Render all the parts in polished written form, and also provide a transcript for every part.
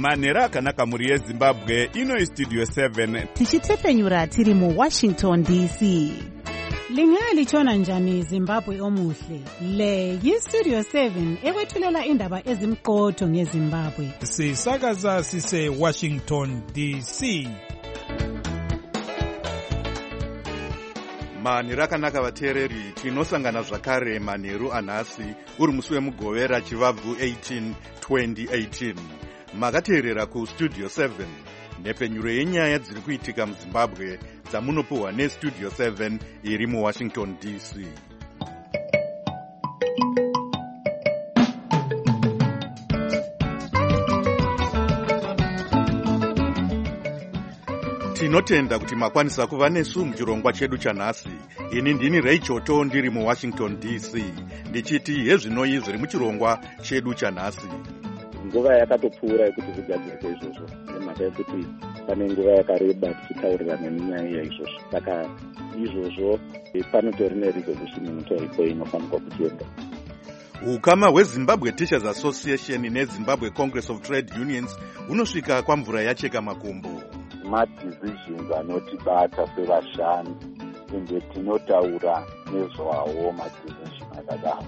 manhero akanaka mhuri yezimbabwe. Ino istudio 7 tichitefenyura tiri muwashington dc. Lingalitshona njani Zimbabwe omuhle? Le yistudio 7 ekwethulela indaba ezimqotho ngeZimbabwe. Sisakaza sise Washington DC. manheru akanaka vateereri, tinosangana zvakare manheru anhasi uri musi wemugovera chivabvu 18 2018. Makateerera kustudio 7, nhepfenyuro yenyaya dziri kuitika muzimbabwe dzamunopuhwa nestudio 7 iri muwashington dc. Tinotenda kuti makwanisa kuva nesu muchirongwa chedu chanhasi. Ini ndini Ray Choto ndiri muwashington dc ndichiti hezvinoi zviri muchirongwa chedu chanhasi. Nguva yakatopfuura yekuti zvigadziriswe izvozvo, nemhaka yekuti pane nguva yakareba tichitaurirana nenyaya yaizvozvo. Saka izvozvo panotori neresolution inotoripo inofanirwa kutienda. Ukama hweZimbabwe Teachers Association neZimbabwe Congress of Trade Unions hunosvika kwamvura yacheka makumbo. Madecisions anotibata sevashandi, ende tinotaura nezvawo madecision akadaro.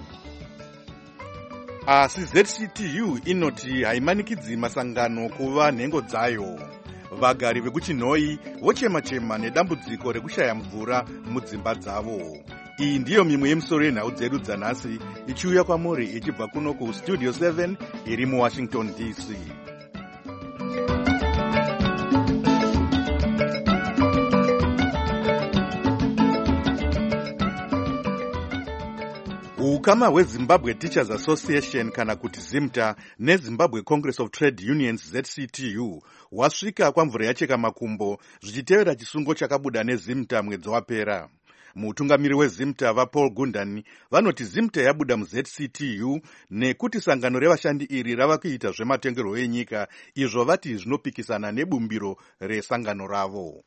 Asi ZCTU inoti haimanikidzi masangano kuva nhengo dzayo. Vagari vekuchinhoi vochema-chema nedambudziko rekushaya mvura mudzimba dzavo. Iyi ndiyo mimwe yemisoro yenhau dzedu dzanhasi ichiuya kwamuri ichibva kuno kustudio 7 iri muwashington dc. Ukama hweZimbabwe Teachers Association kana kuti ZIMTA neZimbabwe Congress of Trade Unions ZCTU hwasvika kwamvura yacheka makumbo zvichitevera chisungo chakabuda neZIMTA mwedzi wapera. Mutungamiri weZIMTA vaPaul Gundani vanoti ZIMTA yabuda muZCTU nekuti sangano revashandi iri rava kuita zvematongerwo enyika, izvo vati zvinopikisana nebumbiro resangano ravo.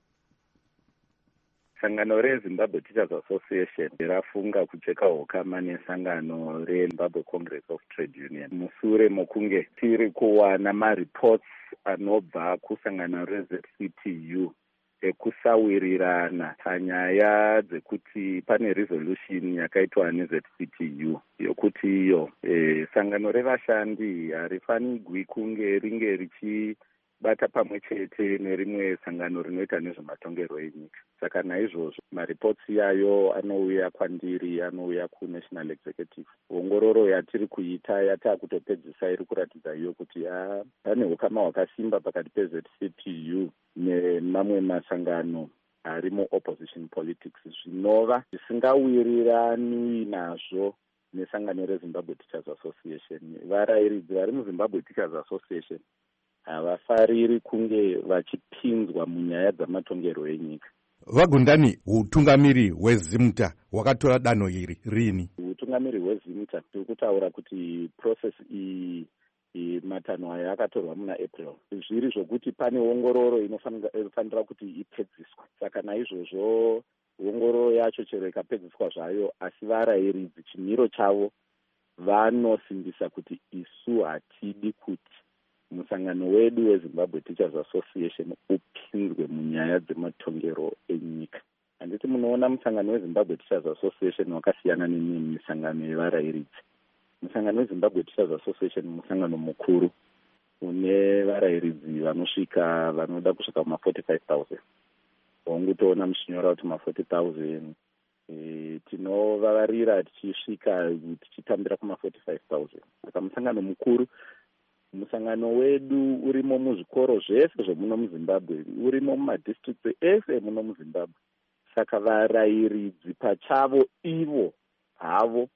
Sangano reZimbabwe Teachers Association rafunga kucheka hokama nesangano reZimbabwe Congress of Trade Union musure mokunge tiri kuwana mareports anobva kusangano reZCTU ekusawirirana panyaya dzekuti pane resolution yakaitwa neZCTU yokuti iyo sangano revashandi harifanirwi kunge ringe richibata pamwe chete nerimwe sangano rinoita nezvematongerwo enyika. Saka naizvozvo mareports yayo anouya kwandiri, anouya kuNational Executive. Ongororo yatiri kuita yatakutopedzisa iri kuratidza iyo kuti pane hukama hwakasimba pakati peZCTU nemamwe masangano ari mu-opposition politics, zvinova zvisingawirirani nazvo nesangano reZimbabwe Teachers Association. Varayiridzi vari muZimbabwe Teachers Association havafariri kunge vachipinzwa munyaya dzamatongerwo enyika. Vagundani, utungamiri hweZIMTA hwakatora danho iri rini? Utungamiri hweZIMTA tiri kutaura kuti process iyi matanho aya akatorwa muna April. Zviri zvokuti pane ongororo inofanira kuti ipedziswa. Saka naizvozvo ongororo yacho chero ikapedziswa zvayo, asi varayiridzi chimiro chavo vanosimbisa kuti isu hatidi kuti musangano wedu weZimbabwe Teachers Association upinzwe munyaya dzematongero enyika. Handiti munoona musangano weZimbabwe Teachers Association wakasiyana nemimwe misangano yevarayiridzi. Musangano weZimbabwe Teachers Association musangano mukuru une varayiridzi vanosvika vanoda kusvika kuma-45,000. Hongutoona muchinyora kuti ma-40,000. Tinovavarira tichisvika tichitambira kuma-45,000. Saka musangano mukuru, musangano wedu urimo muzvikoro zvese zvemuno muZimbabwe, urimo mumadistricts ese muno muZimbabwe. Saka varayiridzi pachavo ivo havo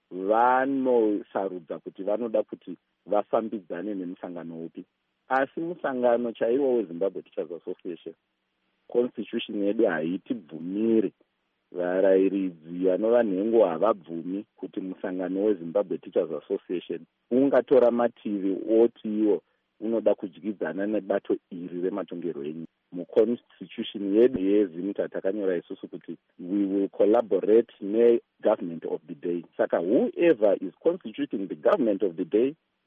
vanosarudza kuti vanoda kuti vafambidzane nemusangano upi. Asi musangano chaiwo weZimbabwe Teachers Association, constitution yedu haitibvumiri, varayiridzi vanova nhengo havabvumi kuti musangano weZimbabwe Teachers Association ungatora mativi oti iwo unoda kudyidzana nebato iri rematongerwo enyika. Muconstitution yedu yeZIMTA takanyora isusu kuti we will collaborate ne-government of the day. Saka whoever is constituting the government of the day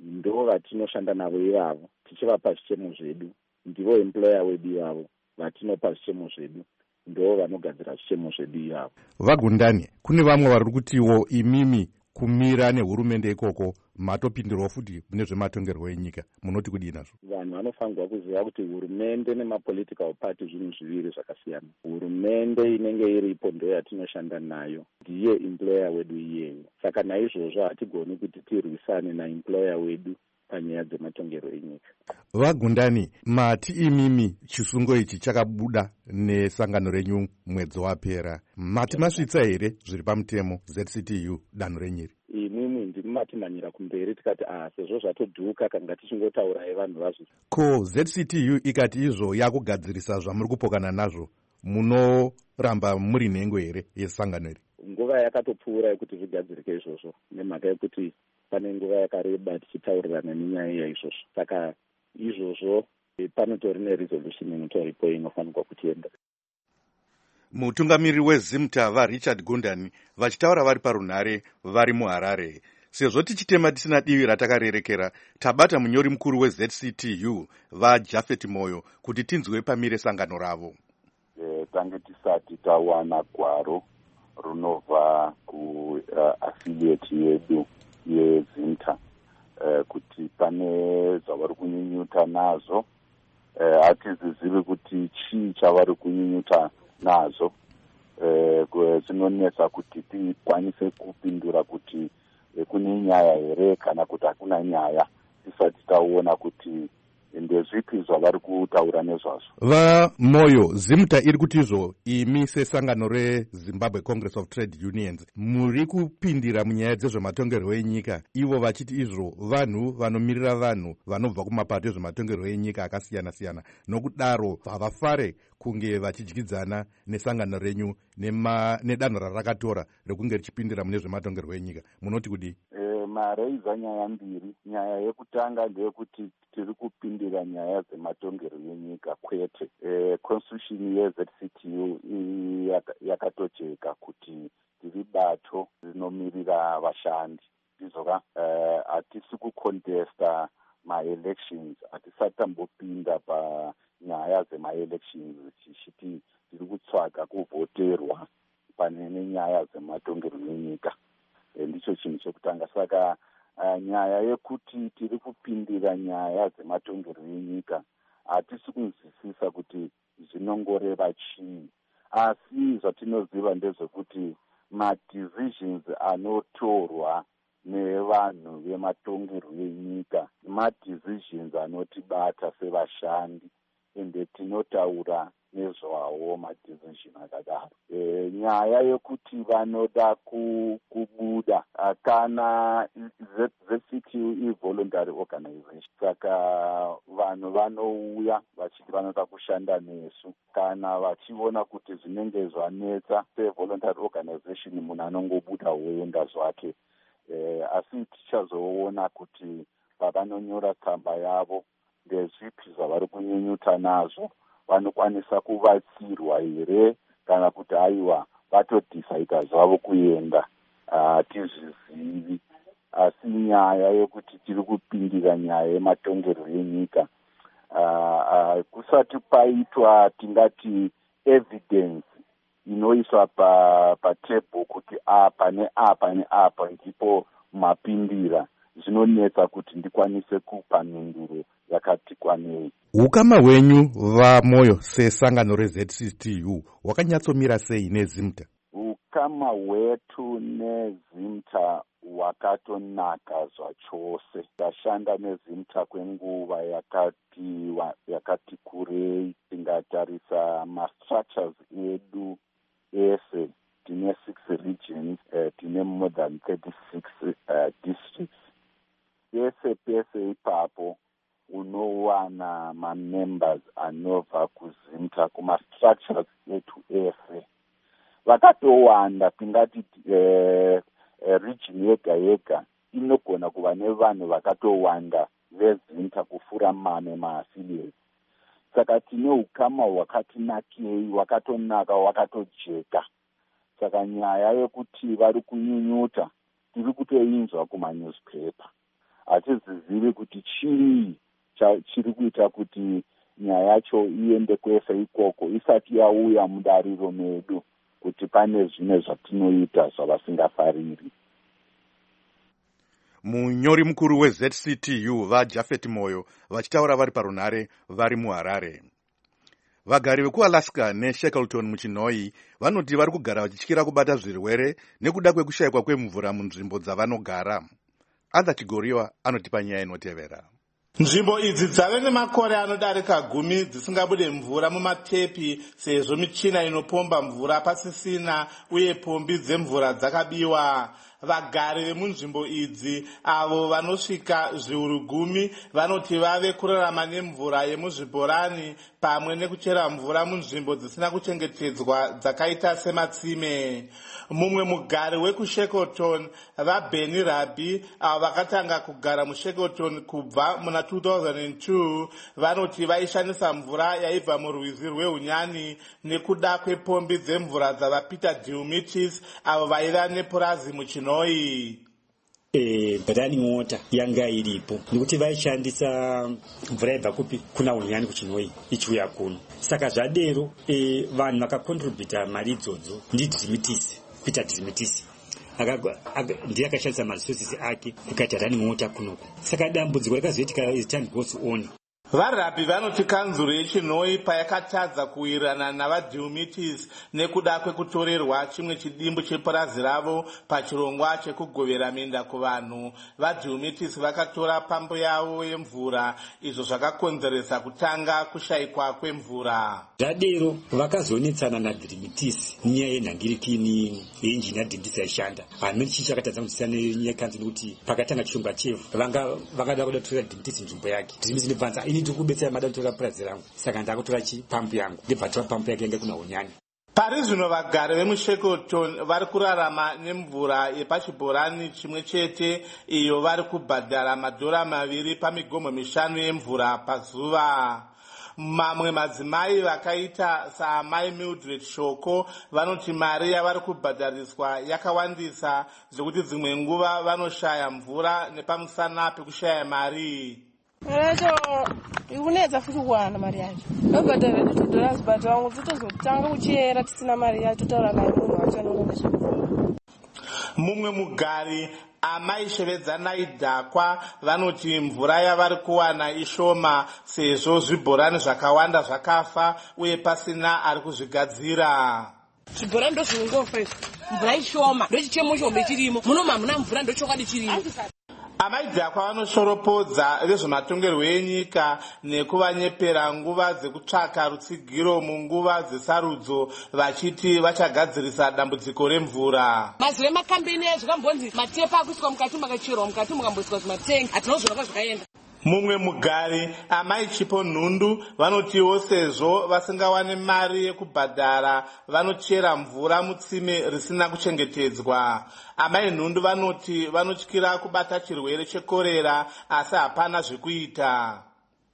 ndo vatinoshanda navo ivavo tichivapa zvichemo zvedu, ndivo employer wedu ivavo vatinopa zvichemo zvedu, ndo vanogadzira zvichemo zvedu ivavo. Vagundani, kune vamwe vari kutiwo imimi kumira nehurumende ikoko matopindirawo futi mune zvematongerwo enyika, munoti kudii nazvo? Vanhu vanofanirwa kuziva kuti hurumende nemapolitical party zvinhu zviviri zvakasiyana. Hurumende inenge iripo ndo yatinoshanda nayo, ndiye employer wedu iyeyo. Saka naizvozvo hatigoni kuti tirwisane naemployer wedu panyaya dzematongerwo enyika. Vagundani, mati imimi chisungo ichi chakabuda nesangano renyu mwedzi wapera, mati masvitsa here zviri pamutemo ZCTU danho renyiri? Imimi ndimumatimanira kumberi tikati sezvo zvatodhuka kanga tichingotaura vanhu vazvo. Ko ZCTU ikati izvo yakugadzirisa zvamuri kupokana nazvo, munoramba muri nhengo here yesangano iri? Nguva yakatopfuura yekuti zvigadzirike izvozvo, nemhaka yekuti pane nguva yakareba tichitaurirana nenyaya yaizvozvo. Saka izvozvo panotori neresolution inotoripo inofanirwa kutienda. Mutungamiriri weZimta vaRichard Gundani vachitaura vari parunhare vari muHarare. Sezvo tichitema tisina divi ratakarerekera, tabata munyori mukuru weZCTU vaJafet Moyo kuti tinzwe pamire sangano ravo. Tange tisati tawana gwaro runobva kuaffiliate yedu yeZimta kuti pane zvavari kunyunyuta nazo, hatizizivi kuti chii chavari kunyunyuta nazo. Zvinonetsa kuti tikwanise kupindura kuti kune nyaya here kana kuti hakuna nyaya tisati taona kuti ndezvipi zvavari kutaura nezvazvo. VaMoyo, Zimta iri kuti izvo imi sesangano reZimbabwe Congress of Trade Unions muri kupindira munyaya dzezvematongerwo enyika, ivo vachiti izvo vanhu vanomirira vanhu vanobva kumapato ezvematongerwo enyika akasiyana siyana, nokudaro havafare kunge vachidyidzana nesangano renyu nedanho rarakatora rekunge richipindira mune zvematongerwo enyika. Munoti kudii? Mareiza nyaya mbiri. Nyaya yekutanga ndeyekuti tiri kupindira nyaya dzematongerwo enyika kwete. Constitution yeZCTU yakatocheka kuti tiri bato rinomirira vashandi. Izvoka hatisi kucontesta ma-elections, hatisati tambopinda panyaya dzema-elections tichiti tiri kutsvaga kuvhoterwa pane nenyaya dzematongerwo enyika. Ndicho chinhu chekutanga. Saka nyaya yekuti tiri kupindira nyaya dzematongerwo enyika hatisi kunzwisisa kuti zvinongoreva chii, asi zvatinoziva ndezvekuti ma-decisions anotorwa nevanhu vematongerwo enyika ma-decisions anotibata sevashandi, ende tinotaura nezvawo ma-decision akadaro. Nyaya yekuti vanoda kubuda kana ZCTU i-voluntary organization, saka vanhu vanouya vachiti vanoda kushanda nesu. Kana vachiona kuti zvinenge zvanetsa se-voluntary organization, munhu anongobuda woenda zvake. Asi tichazoona kuti pavanonyora tsamba yavo ndezvipi zvavari kunyunyuta nazvo, vanokwanisa kuvatsirwa here kana kuti haiwa vatodhisaidha zvavo kuenda, hatizvizivi. Asi nyaya yekuti tiri kupindira nyaya yematongerwo enyika, kusati paitwa tingati evidence inoiswa patebho kuti apa neapa neapa ndipo mapindira, zvinonetsa kuti ndikwanise kupa mhinduro yakati kwanei. Ukama hwenyu vaMoyo sesangano reZCTU hwakanyatsomira sei neZimta? Ukama hwetu neZimta hwakatonaka zvachose. Tashanda neZimta kwenguva yakati kurei. Tingatarisa ma-structures edu ese, tine 6 regions, tine more than 36 districts. Pese pese ipapo unowana ma-members anobva kuZimta kuma-structures etu ese. Vakatowanda, tingati region yega yega inogona kuva nevanhu vakatowanda veZimta kufura mamwe ma-affiliates. Saka tine ukama hwakatinakei, hwakatonaka, hwakatojeka. Saka nyaya yekuti vari kunyunyuta tiri kutoinzwa kuma-newspaper. hatizizivi kuti chii chiri kuita kuti nyaya yacho iende kwese ikoko isati yauya mudariro medu kuti pane zvimwe zvatinoita zvavasingafariri. Munyori mukuru weZCTU vaJafet Moyo vachitaura vari parunhare vari muHarare. Vagari vekuAlaska neShackleton muChinoi vanoti vari kugara vachityira kubata zvirwere nekuda kwekushayikwa kwemvura munzvimbo dzavanogara. Adha Chigoriwa anotipa nyaya inotevera. Nzvimbo idzi dzave nemakore anodarika 10 dzisingabude mvura mumatepi sezvo michina inopomba mvura pasisina uye pombi dzemvura dzakabiwa. Vagari vemunzvimbo idzi avo vanosvika zviuru 10 vanoti vave kurarama nemvura yemuzvibhorani pamwe nekuchera mvura munzvimbo dzisina kuchengetedzwa dzakaita sematsime. Mumwe mugari wekuShackleton vaBenny Rabi avo vakatanga kugara muShackleton kubva muna 2002 vanoti vaishandisa mvura yaibva murwizi rwehunyani nekuda kwepombi dzemvura dzavaPeter Diumitis avo vaiva nepurazi muChinoi. Running water yanga iripo nekuti vaishandisa mvura yaibva kupi kuna hunyani kuChinoi ichiuya kuno. Saka zvadero vanhu vakakontributa mari idzodzo ndiDiumitis, Peter Diumitis ndiye akashandisa maresources ake kukaita running water kunoko. Saka dambudziko rakazoitika as time goes on. VaRabi vanoti kanzuro yeChinoi payakatadza kuwirirana navaDiumitis nekuda kwekutorerwa chimwe chidimbu chepurazi ravo pachirongwa chekugovera minda kuvanhu, vaDiumitis vakatora pambo yavo yemvura, izvo zvakakonzeresa kutanga kushayikwa kwemvura. Zvadero vakazonetsana naDiumitis nyaya yenhangirikini yenjini yaDiumitis yaishanda. Hamene chii chakatadza kutisana nenyaya kanzi nekuti pakatanga chirongwa chefu vakada kuda kutora Diumitis nzvimbo yake. Diumitis ndibvanza ini ndikubetsera mada kutora purazi rangu, saka ndakutora chipampu yangu ndibvatora pampu yake yanga kuna hunyani. Pari zvino vagari vemuShackleton vari kurarama nemvura yepachibhorani chimwe chete iyo vari kubhadhara $2 pamigomo 5 yemvura pazuva. Mamwe madzimai vakaita saamai Mildred Shoko vanoti mari yavari kubhadhariswa yakawandisa zvekuti dzimwe nguva vanoshaya mvura nepamusana pekushaya mari. Ikunedza futi kuwana mari yacho. Nobhadhara $2 but vamwe totozotanga kuchera tisina mari yacho totaura naye munhu wacho anonga chakufuna. Mumwe mugari amai Shevedzanai Dhakwa vanoti mvura yavari kuwana ishoma sezvo zvibhorani zvakawanda zvakafa uye pasina ari kuzvigadzira. Zvibhorani ndozvinongofa izvo. Mvura ishoma ndochichemo chombe chirimo. Muno hamuna mvura ndochokwadi chirimo. Amai Dhakwa vanoshoropodza vezvematongerwo enyika nekuvanyepera nguva dzekutsvaka rutsigiro munguva dzesarudzo vachiti vachagadzirisa dambudziko remvura. Mazuva emakambeni ezvikambonzi matepa akuiswa mukati makacherwa mukati mukamboiswa zvimatengi hatinozvona zvakaenda. Mumwe mugari amai Chipo Nhundu vanotiwo sezvo vasingawane mari yekubhadhara vanochera mvura mutsime risina kuchengetedzwa. Amai Nhundu vanoti vanotyira kubata chirwere chekorera asi hapana zvekuita.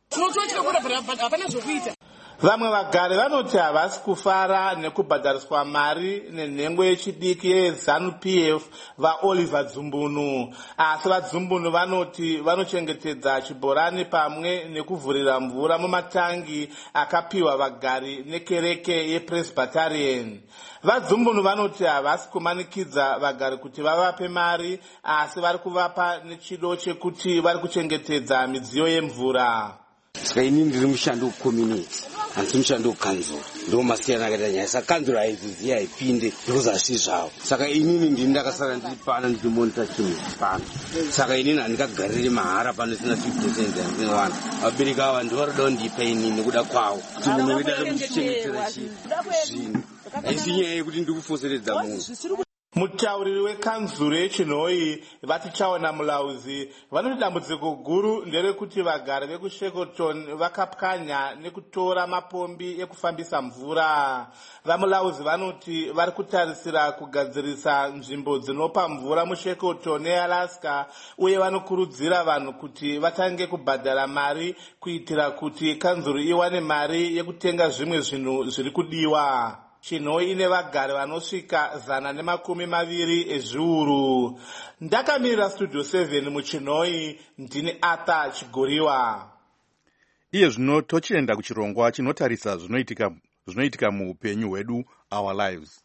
Vamwe vagari vanoti havasi kufara nekubhadhariswa mari nenhengo yechidiki yeZANU-PF vaOliver Dzumbunu. Asi vaDzumbunu vanoti vanochengetedza chibhorani pamwe nekuvhurira mvura mumatangi akapiwa vagari nekereke yePresbyterian. VaDzumbunu vanoti havasi kumanikidza vagari kuti vavape mari asi vari kuvapa nechido chekuti vari kuchengetedza midziyo yemvura. Saka ini ndiri mushando wecommunity handisi mushando wekanzuro, ndo masiyana akaita nyaya. Saka kanzuro haiziziya haipinde ndikuzasi zvavo. Saka inini ndini ndakasara ndiri pana ndichimonita chinhu pano. Saka inini handikagariri mahara pano isina 50% yandinowana. Vabereki ava ndovanoda kundipa inini nekuda kwavo kuti munhu wedu ari kuchengetera zvinhu. Haisi nyaya yekuti ndiri kufoseredza munhu. Mutauriri wekanzuro yeChinoi Vatichaona Mulauzi vanoti dambudziko guru nderekuti vagari vekuShackleton vakapwanya nekutora mapombi ekufambisa mvura. VaMulauzi vanoti vari kutarisira kugadzirisa nzvimbo dzinopa mvura muShackleton neAlaska uye vanokurudzira vanhu kuti vatange kubhadhara mari kuitira kuti kanzuro iwane mari yekutenga zvimwe zvinhu zviri kudiwa. chinhoi ine vagari vanosvika 120 ezviuru. Ndakamirira studio 7 muchinhoi ndini Arthur Chigoriwa. Iye zvino tochienda kuchirongwa chinotarisa zvinoitika muupenyu hwedu, our lives.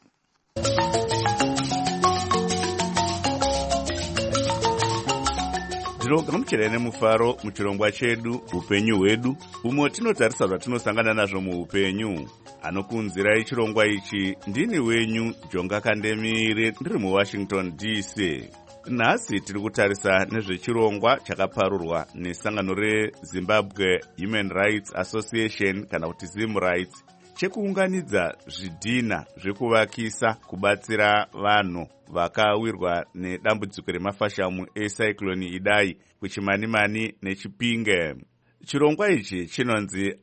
Ndinogamuchira nemufaro muchirongwa chedu upenyu hwedu, umwe tinotarisa zvatinosangana nazvo muupenyu. Anokunzirai chirongwa ichi ndini wenyu Jonga Kandemire, ndiri muWashington DC. Nhasi tiri kutarisa nezvechirongwa chakaparurwa nesangano reZimbabwe Human Rights Association kana kuti ZimRights, chekuunganidza zvidhina zvekuvakisa kubatsira vanhu vakawirwa nedambudziko remafashamu ecyclone Idai kuChimanimani neChipinge. Chirongwa ichi chinonzi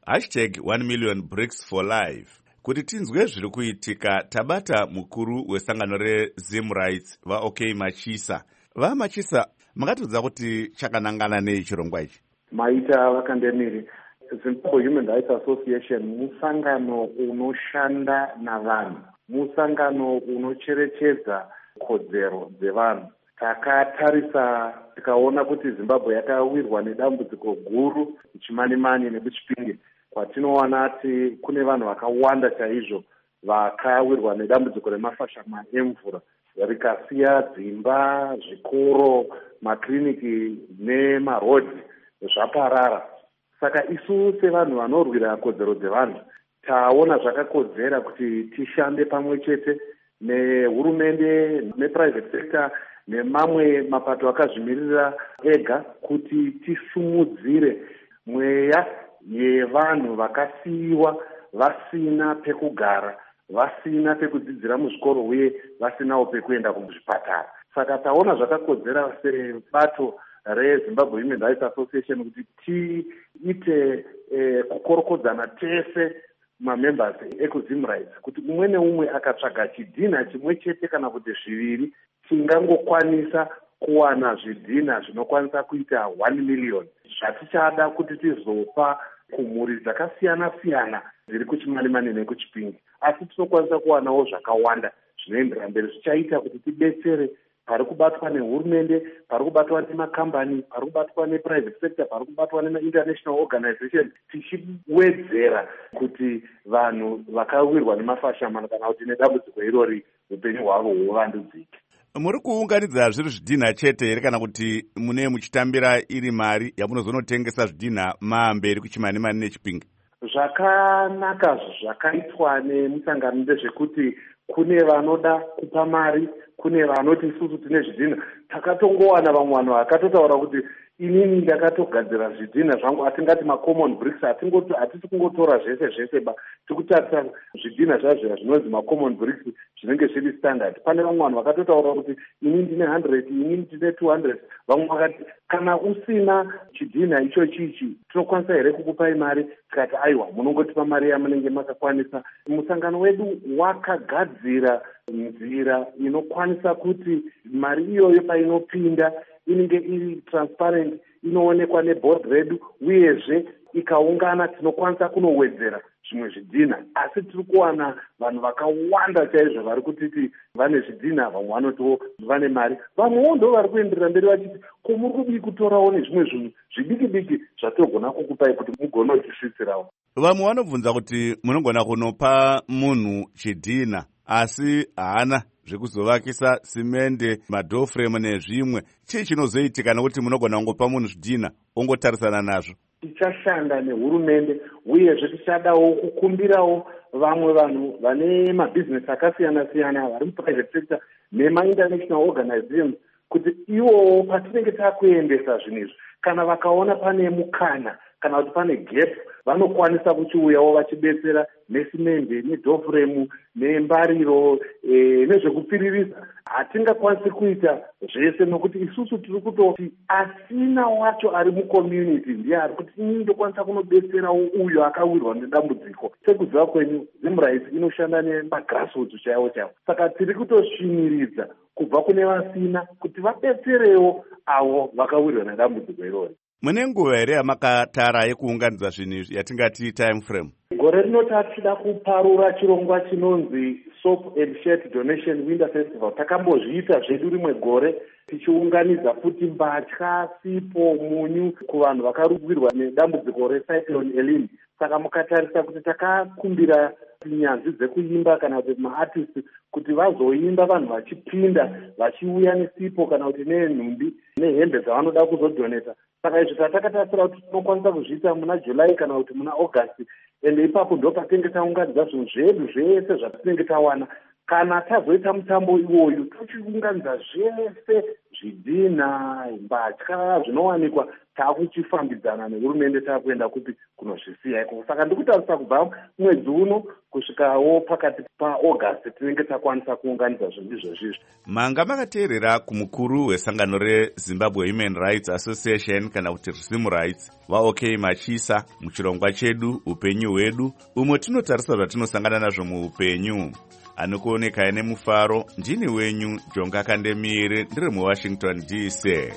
#1MillionBricks4Life. Kuti tinzwe zviri kuitika, tabata mukuru wesangano reZimRights vaOK Machisa. VaMachisa, makatodza kuti chakanangana nei chirongwa ichi? Maita Vakandemiri, Zimbabwe Human Rights Association musangano unoshanda navanhu, musangano unocherechedza kodzero dzevanhu. Takatarisa tikaona kuti Zimbabwe yakawirwa nedambudziko guru kuChimanimani nekuChipinge, kwatinoona ati kune vanhu vakawanda chaizvo vakawirwa nedambudziko remafashama emvura, rikasiya dzimba, zvikoro, makiriniki nemarodhi zvaparara. Saka isu sevanhu vanorwira kodzero dzevanhu taona zvakakodzera kuti tishande pamwe chete nehurumende, neprivate sector nemamwe mapato akazvimirira ega kuti tisumudzire mweya yevanhu vakasiyiwa vasina pekugara, vasina pekudzidzira muzvikoro uye vasinawo pekuenda kuzvipatara. Saka taona zvakakodzera sebato reZimbabwe Human Rights Association kuti tiite kukorokodzana tese mamembers ekuZimRights kuti umwe neumwe akatsvaga chidhina chimwe chete kana kuti zviviri tingangokwanisa kuwana zvidhina zvinokwanisa kuita 1 million zvatichada kuti tizopa kumhuri dzakasiyana siyana dziri kuChimanimani nekuChipinge. Asi tinokwanisa kuwanawo zvakawanda zvinoendera mberi zvichaita kuti tidetsere pari kubatwa nehurumende, pari kubatwa nemakambani, pari kubatwa neprivate sector, pari kubatwa nemainternational organization, tichiwedzera kuti vanhu vakawirwa nemafashama kana kuti nedambudziko irori upenyu hwavo huvandudzike. Muri kuunganidza zviri zvidhina chete here kana kuti mune muchitambira iri mari yamunozonotengesa zvidhina maamberi kuChimanimani neChipinge? Zvakanaka zvakaitwa nemusangano ndezvekuti kune vanoda kupa mari, kune vanoti isusu tine zvidhina. Takatongowana vamwe vanhu vakatotaura kuti inini ndakatogadzira zvidhina zvangu, atingati macommon bricks, hatisi kungotora zvese ba, tikutarisa zvidhina zvazvo zvinonzi macommon bricks zvinenge zviri standard. Pane vamwe vanhu vakatotaura kuti inini ndine 100, inini ndine 200. Vamwe vakati kana usina chidhina ichi tinokwanisa here kukupai mari? Tikati aiwa, munongotipa mari yamunenge makakwanisa. Musangano wedu wakagadzira nzira inokwanisa kuti mari iyoyo painopinda inenge iri transparent, inoonekwa neboard redu, uyezve ikaungana tinokwanisa kunowedzera zvimwe zvidhina. Asi tiri kuwana vanhu vakawanda chaizvo vari kutiti vane zvidhina, vamwe vanotiwo vane mari, vamwewo ndo vari kuenderera mberi vachiti ko muri kudii kutorawo nezvimwe zvinhu zvidiki diki zvatogona kukupai kuti mugone kuchisvitsirawo. Vamwe vanobvunza kuti munogona kunopa munhu chidhina asi haana zvekuzovakisa simende, madhoframe nezvimwe. Chii chinozoitika nekuti munogona kungopa munhu zvidhina ongotarisana nazvo? Tichashanda nehurumende uyezve tichadawo kukumbirawo vamwe vanhu vane mabhizinesi akasiyana siyana vari muprivate sector nemainternational organizations kuti ivowo patinenge takuendesa zvinhu izvi, kana vakaona pane mukana kana kuti pane gap, vanokwanisa kuchiuyawo vachibetsera nesimende, nedhofremu, nembariro, nezvekupfiririsa. Hatingakwanisi kuita zvese nokuti isusu tiri kutoti asina wacho ari mucommunity ndiye ari kuti inini ndokwanisa kunobetserawo uyo akawirwa nedambudziko. Sekuziva kwenyu, ZimRights inoshanda nemagrassroots chaiwo. Saka tiri kutosviniridza kubva kune vasina kuti vabetserewo avo vakawirwa nedambudziko irori. Mune nguva here yamakatara yekuunganidza zvinhu izvi yatingati time frame? Gore rino tatida kuparura chirongwa chinonzi Soap and Shirt Donation Winter Festival. Takambozviita zvedu rimwe gore tichiunganidza futi mbatya, sipo, munyu kuvanhu vakarudzirwa nedambudziko recyclone Elin. Saka mukatarisa kuti takakumbira nyanzvi dzekuimba kana kuti maartist kuti vazoimba vanhu vachipinda vachiuya nesipo kana kuti nenhumbi nehembe dzavanoda kuzodoneta. Saka izvi tatakatasira kuti tinokwanisa kuzviita muna July kana kuti muna August, ende ipapo ndo patinenge taunganidza zvinhu zvedu zvese zvatinenge tawana. Kana tazoita mutambo iwoyu tochiunganidza zvese zvidhina, mbatya zvinowanikwa takuchifambidzana nehurumende takuenda kuti kunozvisiya iko. Saka ndikutarisa kubva mwedzi uno kusvikawo pakati paAugust tinenge takwanisa kuunganidza zvinhu izvozvizvi. Manga makateerera kumukuru wesangano reZimbabwe Human Rights Association kana kuti Zim Rights vaOK Machisa muchirongwa chedu upenyu hwedu, umwe tinotarisa zvatinosangana nazvo muupenyu. Anokuoneka nemufaro, ndini wenyu Jonga Kandemire, ndiri muWashington DC.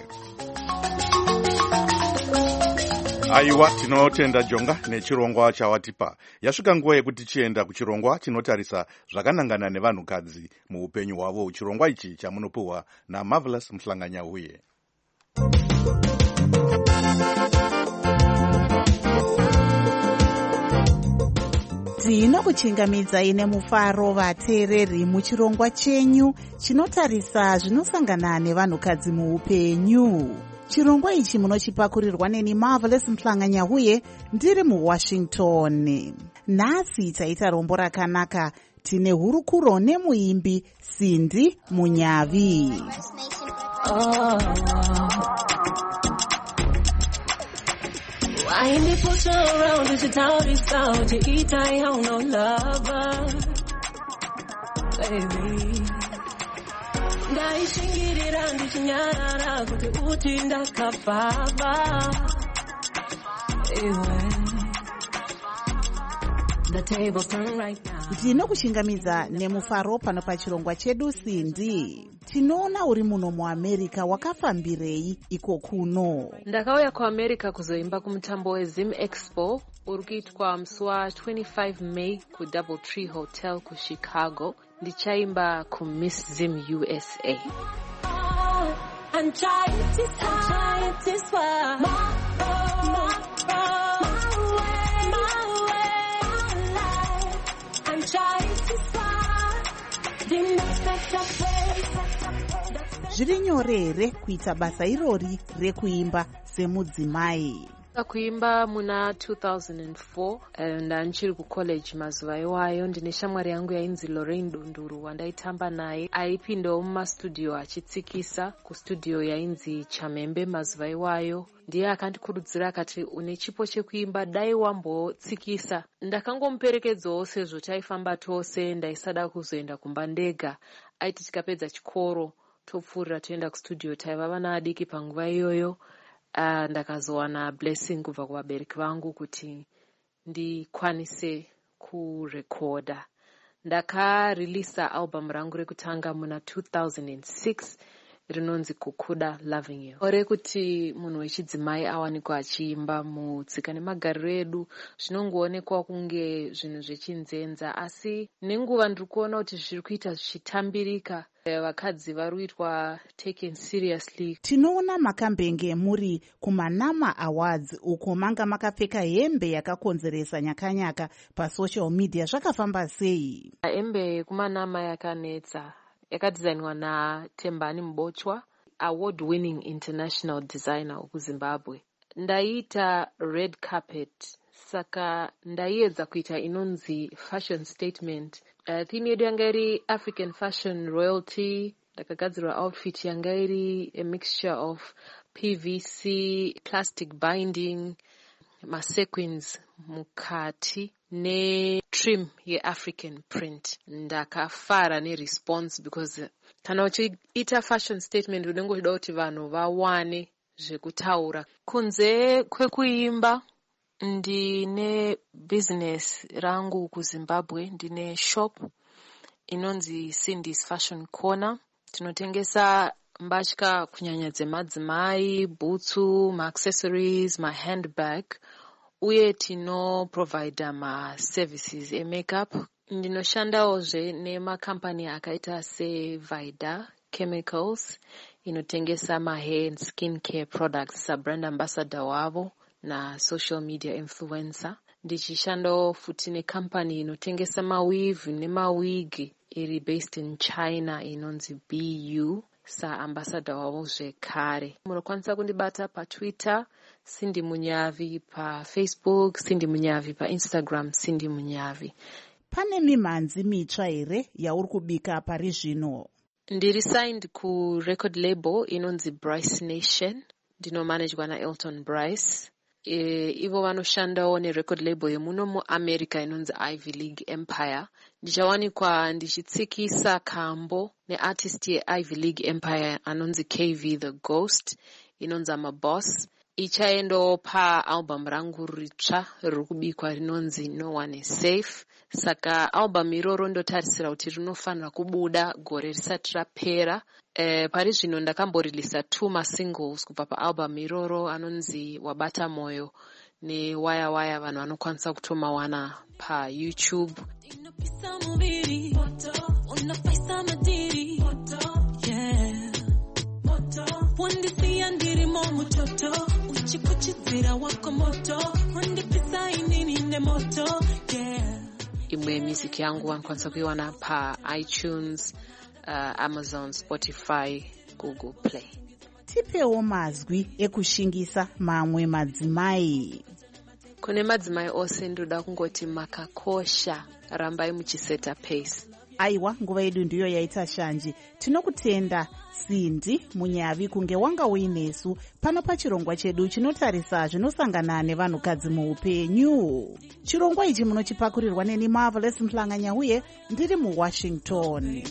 Aiwa, tinotenda Jonga nechirongwa chawatipa. Yasvika nguva yekuti chienda kuchirongwa chinotarisa zvakanangana nevanhukadzi muupenyu hwavo. Chirongwa ichi chamunopuhwa naMarvelous Mhlanganyahuye. Tinokuchingamidzai nemufaro vateereri muchirongwa chenyu chinotarisa zvinosangana nevanhukadzi muupenyu. Chirongwa ichi munochipakurirwa neni Marvelous Mhlanganyahuye ndiri muWashington. Nhasi taita rombo rakanaka, tine hurukuro nemuimbi Cindy Munyavi. I ain't the push around, it's a towdy sound, you eat, I own no lover, baby. Ndaishingirira ndichinyarara kuti uti ndakababa, the tables turn right now. Tinokushingamidza nemufaro pano pachirongwa chedu Cindy. Tinoona uri muno muAmerica, wakafambirei iko kuno? Ndakauya kuAmerica kuzoimba kumutambo weZim Expo uri kuitwa musi wa25 May kuDoubletree Hotel kuChicago. Ndichaimba kuMiss Zim USA. Zviri nyore here kuita basa irori rekuimba semudzimai? Kuimba muna 2004 ndanchiri kucollege mazuva iwayo. Ndine shamwari yangu yainzi Lorraine Dunduru wandaitamba naye, aipindawo mumastudio achitsikisa kustudio yainzi Chamembe mazuva iwayo. Ndiye akandikurudzira akati une chipo chekuimba dai wambotsikisa. Ndakangomuperekedzawo sezvo taifamba tose, ndaisada kuzoenda kumba ndega. Aiti tikapedza chikoro topfuurira toenda kustudio. Taiva vana adiki panguva iyoyo. Ndakazowana blessing kubva kuvabereki vangu kuti ndikwanise kurekoda. Ndakareleasa album rangu rekutanga muna 2006 rinonzi Kukuda Loving You. Ore kuti munhu wechidzimai awanikwa achiimba mutsika nemagariro edu zvinongoonekwa kunge zvinhu zvechinzenza, asi nenguva ndiri kuona kuti zviri kuita zvichitambirika. Vakadzi vari kuitwa taken seriously. Tinoona makambenge muri kumaNama Awards uko manga makapfeka hembe yakakonzeresa nyakanyaka pasocial media. Zvakafamba sei? Hembe kumaNama yakanetsa, yakadesignwa naTembani Mbochwa, award winning international designer okuZimbabwe. Ndaita red carpet, saka ndaiedza kuita inonzi fashion statement. Theme yedu yanga iri African fashion royalty. Ndakagadzirwa outfit yanga iri a mixture of PVC, plastic binding, sequins mukati ne-trim ye-African print. Ndakafara ne-response because kana uchiita fashion statement unenge uchida kuti vanhu vawane zvekutaura. Kunze kwekuimba ndine business rangu kuZimbabwe. Ndine shop inonzi Cindy's Fashion Corner. Tinotengesa mbatya kunyanya dzemadzimai, bhutsu, maaccessories, mahandbag, uye tinoprovide maservices emakeup. Ndinoshandawozve nemakambani akaita seVida Chemicals inotengesa mahair and skin care products, sabrand ambassador wavo na-social media influencer. Ndichishandawo futi nekambani inotengesa maweave nemawigi iri based in China inonzi BU, sa-ambassador wavo zvekare. Munokwanisa kundibata paTwitter, Cindy Munyavi, paFacebook, Cindy Munyavi, paInstagram, Cindy Munyavi. Pane mimhanzi mitsva here yauri kubika pari zvino? Ndiri signed ku record label inonzi Bryce Nation, ndinomanagwa naElton Bryce. Ivo vanoshandawo nerecord label yemuno muAmerica inonzi Ivy League Empire. Ndichawanikwa ndichitsikisa kambo neartist yeIvy League Empire anonzi KV the Ghost, inonzi Amaboss. Ichaendawo paalbum rangu ritsva riri kubikwa rinonzi No One is Safe. Saka album iroro ndotarisira kuti rinofanira kubuda gore risati rapera. Pari zvino ndakamborilisa 2 masingles kubva paalbum iroro anonzi Wabata Moyo neWaya Waya, vanhu vanokwanisa kutomawana paYouTube. Imwe music yangu wanokwanisa kuiwana paITunes, Amazon, Spotify, Google Play. Tipewo mazwi ekushingisa mamwe madzimai. Kune madzimai ose ndoda kungoti makakosha, rambai muchiseta pace. Aiwa, nguva yedu ndiyo yaita shanji. Tinokutenda Cindy Munyavi kunge wanga uinesu pano pachirongwa chedu chinotarisa zvinosangana nevanhukadzi muupenyu. Chirongwa ichi munochipakurirwa neni Marvelous Mhlanganya uye ndiri muWashington.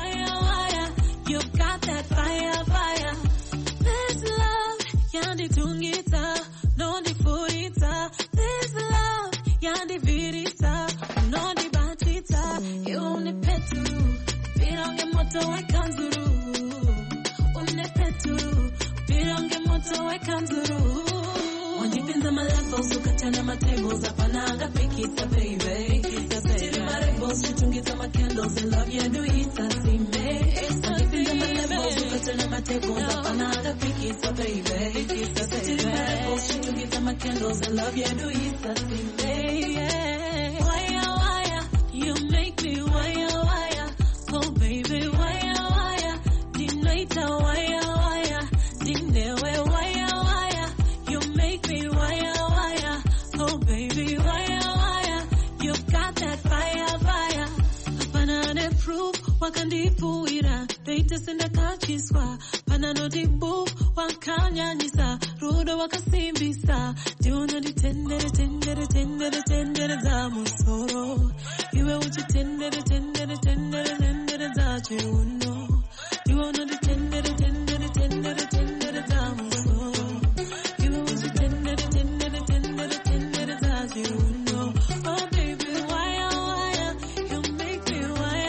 Wakandifuira reita sendakachiswa pananoti bu wakanyanyisa rudo wakasimbisa ndiona nditendere tendere tendere tendere za musoro iwe uchitendere tendere tendere tendere za chiuno ndiona nditendere tendere tendere tendere za musoro iwe uchitendere tendere tendere tendere za chiuno. Oh baby, why you make me why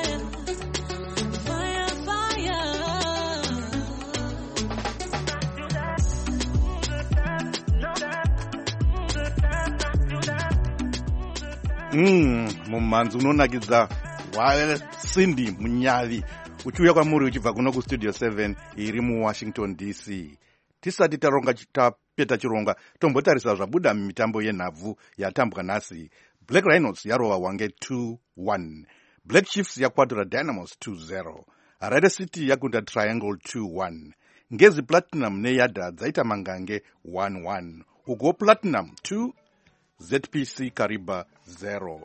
mumhanzi unonakidza Cindy Munyavi uchiuya kwamuri uchibva kuno kustudio 7 iri muWashington DC. Tisati tapeta chirongwa tombotarisa zvabuda mumitambo yenhabvu yatambwa nhasi. Black Rhinos yarova Hwange 2-1, Black Chiefs yakwatura Dynamos 2-0, Harare City yakunda Triangle 2-1, Ngezi Platinum neYada dzaita mangange 1-1, Ugo Platinum 2, ZPC Kariba 0.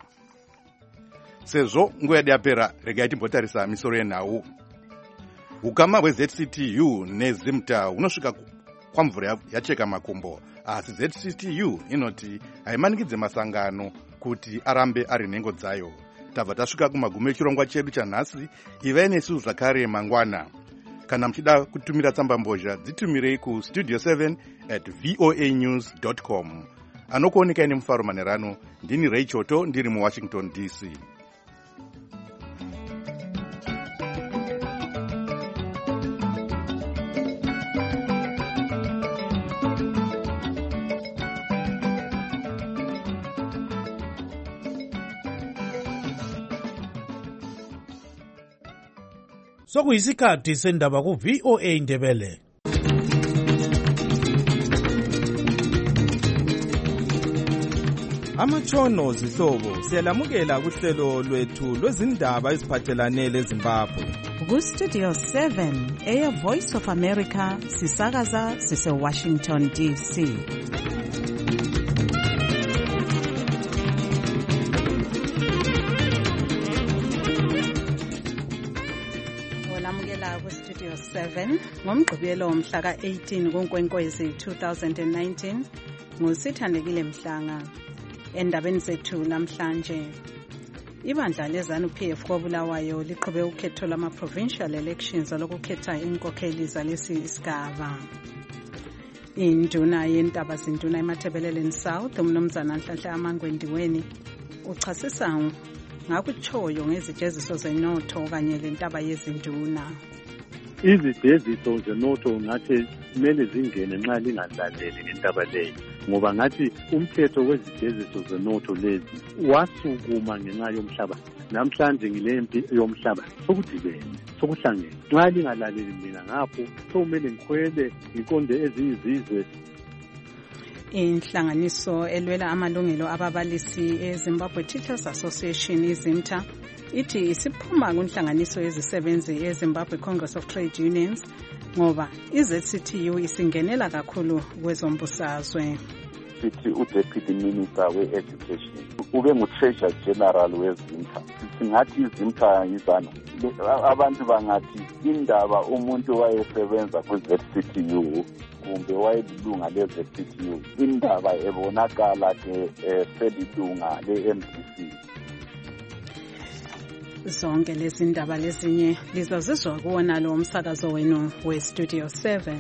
Sezvo nguva yedu yapera, regai timbotarisa misoro yenhau. Ukama hweZCTU neZimta hunosvika kwamvura yacheka makumbo, asi ZCTU inoti haimanikidze masangano kuti arambe ari nhengo dzayo. Tabva tasvika kumagumo echirongwa chedu chanhasi. Ivai nesu zvakare mangwana. Kana muchida kutumira tsamba mbozha, dzitumirei ku studio7@voanews.com. Anokuoneka ine Mufaro Manerano. Ndini Ray Choto, ndiri muWashington DC. sokuyisikhathi sendaba ku-VOA Indebele. Amatshono zihlobo siyalamukela kuhlelo lwethu lwezindaba eziphathelane leZimbabwe. Ku-Studio 7 Voice of America sisakaza sise-Washington DC. Olamukela ku-Studio 7 ngomgqibelo mhla ka-18 kuNkwenkwezi 2019 ngusithandekile Mhlanga. Endabeni zethu namhlanje, ibandla leZANU-PF koBulawayo liqhube ukhetho lama-provincial elections olokukhetha inkokheli zalesi isigaba. Induna yentaba zinduna eMathebeleleni South, umnumzana Nhlanhla Amangwendiweni, uchasisa ngakutshoyo ngezijeziso zenotho kanye lentaba yezinduna. Izijeziso zenotho ngathi kumele zingene nxa lingalaleli ngentaba leyo, ngoba ngathi umthetho wezijeziso zenotho lezi wasukuma ngenxa yomhlaba. Namhlanje ngilempi yomhlaba sokudibene, sokuhlangene. Nxa lingalaleli mina ngapho sokumele ngikhwele ngiqonde ezinye izizwe. Inhlanganiso elwela amalungelo ababalisi eZimbabwe Teachers Association iZIMTA ithi isiphuma kunhlanganiso yezisebenzi eZimbabwe Congress of Trade Unions ngoba iZCTU isingenela kakhulu kwezombusazwe. Sithi uDeputy Minister we-Education ube ngu-Treasurer General weZIMTA. Singathi iZIMTA yizana. Abantu bangathi indaba umuntu wayesebenza ku-ZCTU kumbe wayelilunga le-ZCTU, indaba ebonakala ke selilunga le-MDC. Zonke lezi ndaba lezinye lizazizwa kuwona lo umsakazo wenu we-Studio 7.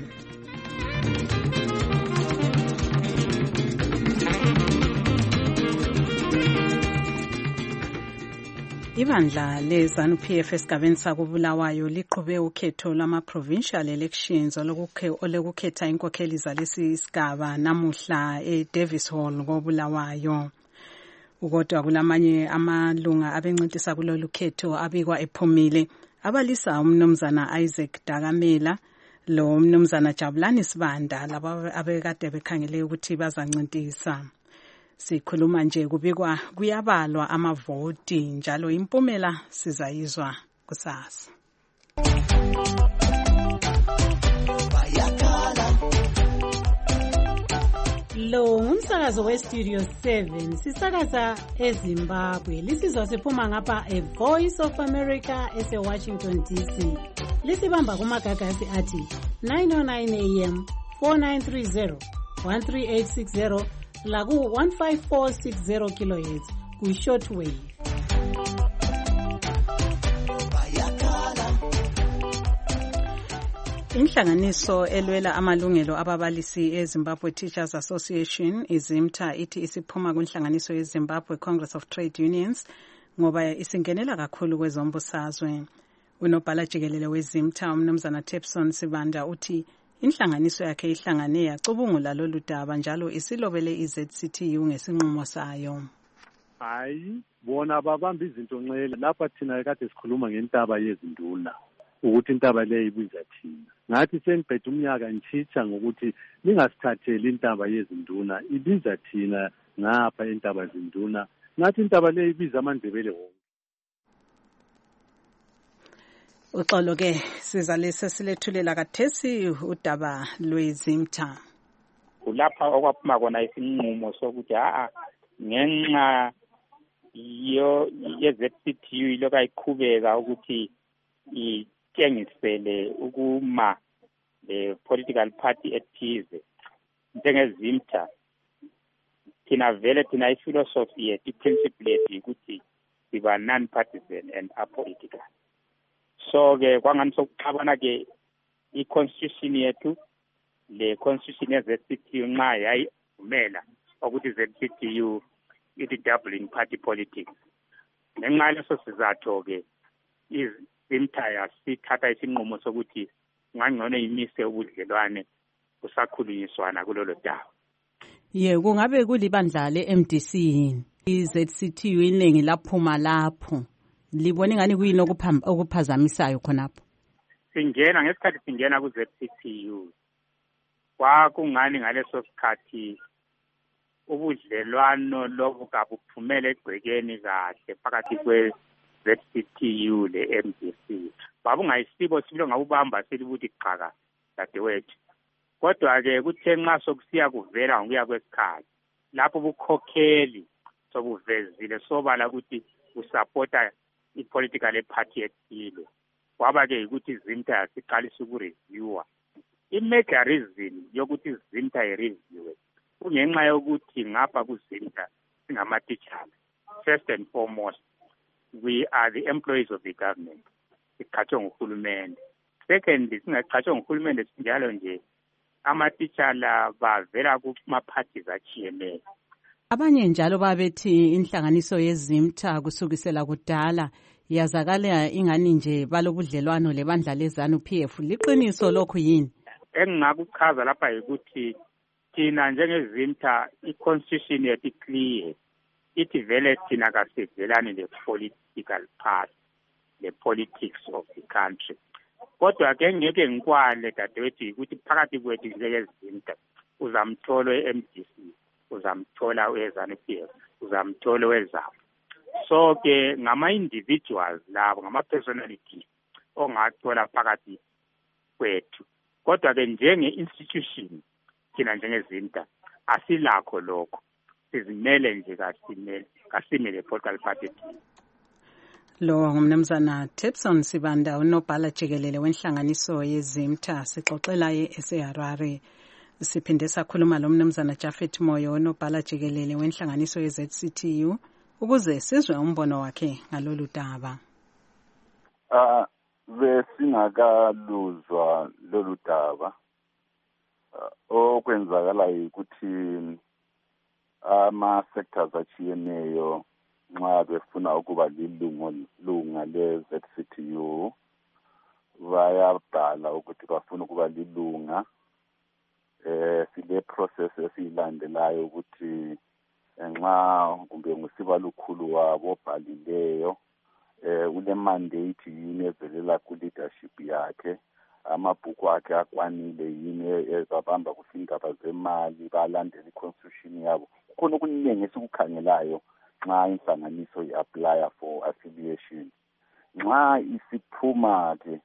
Ibandla leZANU-PF esigabeni sakoBulawayo liqhube ukhetho lama-provincial elections olokukhetha inkokheli zalesi isigaba namuhla eDavis Hall koBulawayo. Kodwa kulamanye amalunga abencintisa kulolu khetho abikwa ephumile abalisa umnumzana Isaac Dakamela lo umnumzana Jabulani Sibanda laba abekade bekhangele ukuthi bazancintisa. Sikhuluma nje kubikwa kuyabalwa amavoti njalo impumela sizayizwa kusasa. Lo ngumsakazo we-Studio 7 sisakaza eZimbabwe. Lisizwa siphuma ngapha Voice of America ese-Washington DC. Lisibamba kumagagasi athi 909 AM 4930 13860 laku 15460 kHz ku-shortwave. Inhlanganiso elwela amalungelo ababalisi eZimbabwe Teachers Association iZIMTA ithi isiphuma kunhlanganiso yeZimbabwe Congress of Trade Unions ngoba isingenela kakhulu kwezombusazwe. Unobhala jikelele weZIMTA umnumzana Tepson Sibanda uthi inhlanganiso yakhe ihlangane yacubungula lolu daba njalo isilobele iZCTU ngesinqumo sayo. Hayi, bona babamba izinto nxele lapha thina kade sikhuluma ngentaba yezinduna ukuthi intaba leyo ibiza thina. Ngathi sengibhede umnyaka ngitshitsha ngokuthi ningasithatheli intaba yezinduna ibiza thina ngapha intaba zinduna. Ngathi intaba leyo ibiza amandebele wonke. Uxolo ke sizalise silethulela kathesi udaba lweZIMTA. Kulapha okwaphuma kona isinqumo sokuthi ngenxa ye-ZCTU iloku ayiqhubeka ukuthi itshengisele ukuma le political party ethize njengeZIMTA. Thina iphilosophy yethu, iprinciple yethu ukuthi siba non-partisan and apolitical. So-ke kwangani sokuxabana ke i-constitution yethu, le constitution ye-ZCTU nxa yayivumela ukuthi ZCTU ithi doubling party politics. Ngenxa leso sizatho-ke iZIMTA yasithatha isinqumo sokuthi ngangcono imise ubudlelwane kusakhulunyiswana kulolo daba. Kungabe kulibandla le-MDC yini? I-ZCTU iningi laphuma lapho. Libone ngani kuyini okuphazamisayo khonapho? ngesikhathi singena ku-ZCTU kwakungani ngaleso sikhathi ubudlelwano lobu kabuphumele egcekeni kahle phakathi kwe-ZCTU le-MDC. Babungayisibo sibilo ngabubamba selibuthi qhaka dadewethu. Kodwa-ke kuthe nxa sokusiya kuvela ngokuya kwesikhathi lapho bukhokheli sobuvezile sobala ukuthi usapota i-political party ethile. Kwaba-ke yikuthi ZIMTA yasiqalisa ukureviewa. I-major reason yokuthi ZIMTA ireviewe kungenxa yokuthi ngapha kuZIMTA singamatitshala. First and foremost, we are the employees of the government. Siqhatshwe nguhulumende. Secondly, singaqhatshwe nguhulumende sinjalo nje amatitshala bavela kuma-parties atshiyeneyo. Abanye njalo babethi inhlanganiso yeZIMTA kusukisela kudala yazakala ingani nje balobudlelwano lebandla lezanu PF. Liqiniso lokhu yini? Engingakuchaza lapha yikuthi thina njengeZIMTA i-constitution yethu clear. Ithi vele thina kasivelani le-political party, le-politics of the country. Kodwa ke ngeke ngikwale dadewethu ukuthi phakathi kwethu njengeZIMTA uzamthola e-MDC, uzamthola wezanu PF, uzamthola wezamu. So ke ngama-individuals labo, ngama-personalities ongathola phakathi kwethu. Kodwa ke njenge-institution thina njengeZIMTA asilakho lokho. Sizimele nje kasimele political party. Lo ngumnumzana Tepson Sibanda, unobhala jikelele wenhlanganiso yeZIMTA. Sixoxela eHarare. Siphinde sakhuluma lo mnumzana Japhet Moyo, unobhala jikelele wenhlanganiso yeZCTU, ukuze sizwe umbono wakhe ngalolu daba. Besingakaluzwa lolu daba. Okwenzakala ukuthi ama-sectors achiyeneyo nxa befuna ukuba lilunga le-ZCTU bayabhala ukuthi bafuna ukuba lilunga. Sile process esiyilandelayo ukuthi nxa kumbe ngusiba lukhulu wabo obhalileyo ule mandate yini evelela ku-leadership yakhe, amabhuku akhe akwanile yini babamba kufindaba zemali, balandela i-constitution yabo. Kukhona okuningi esikukhangelayo nxa inhlanganiso i-apply for affiliation. Nxa isiphuma-ke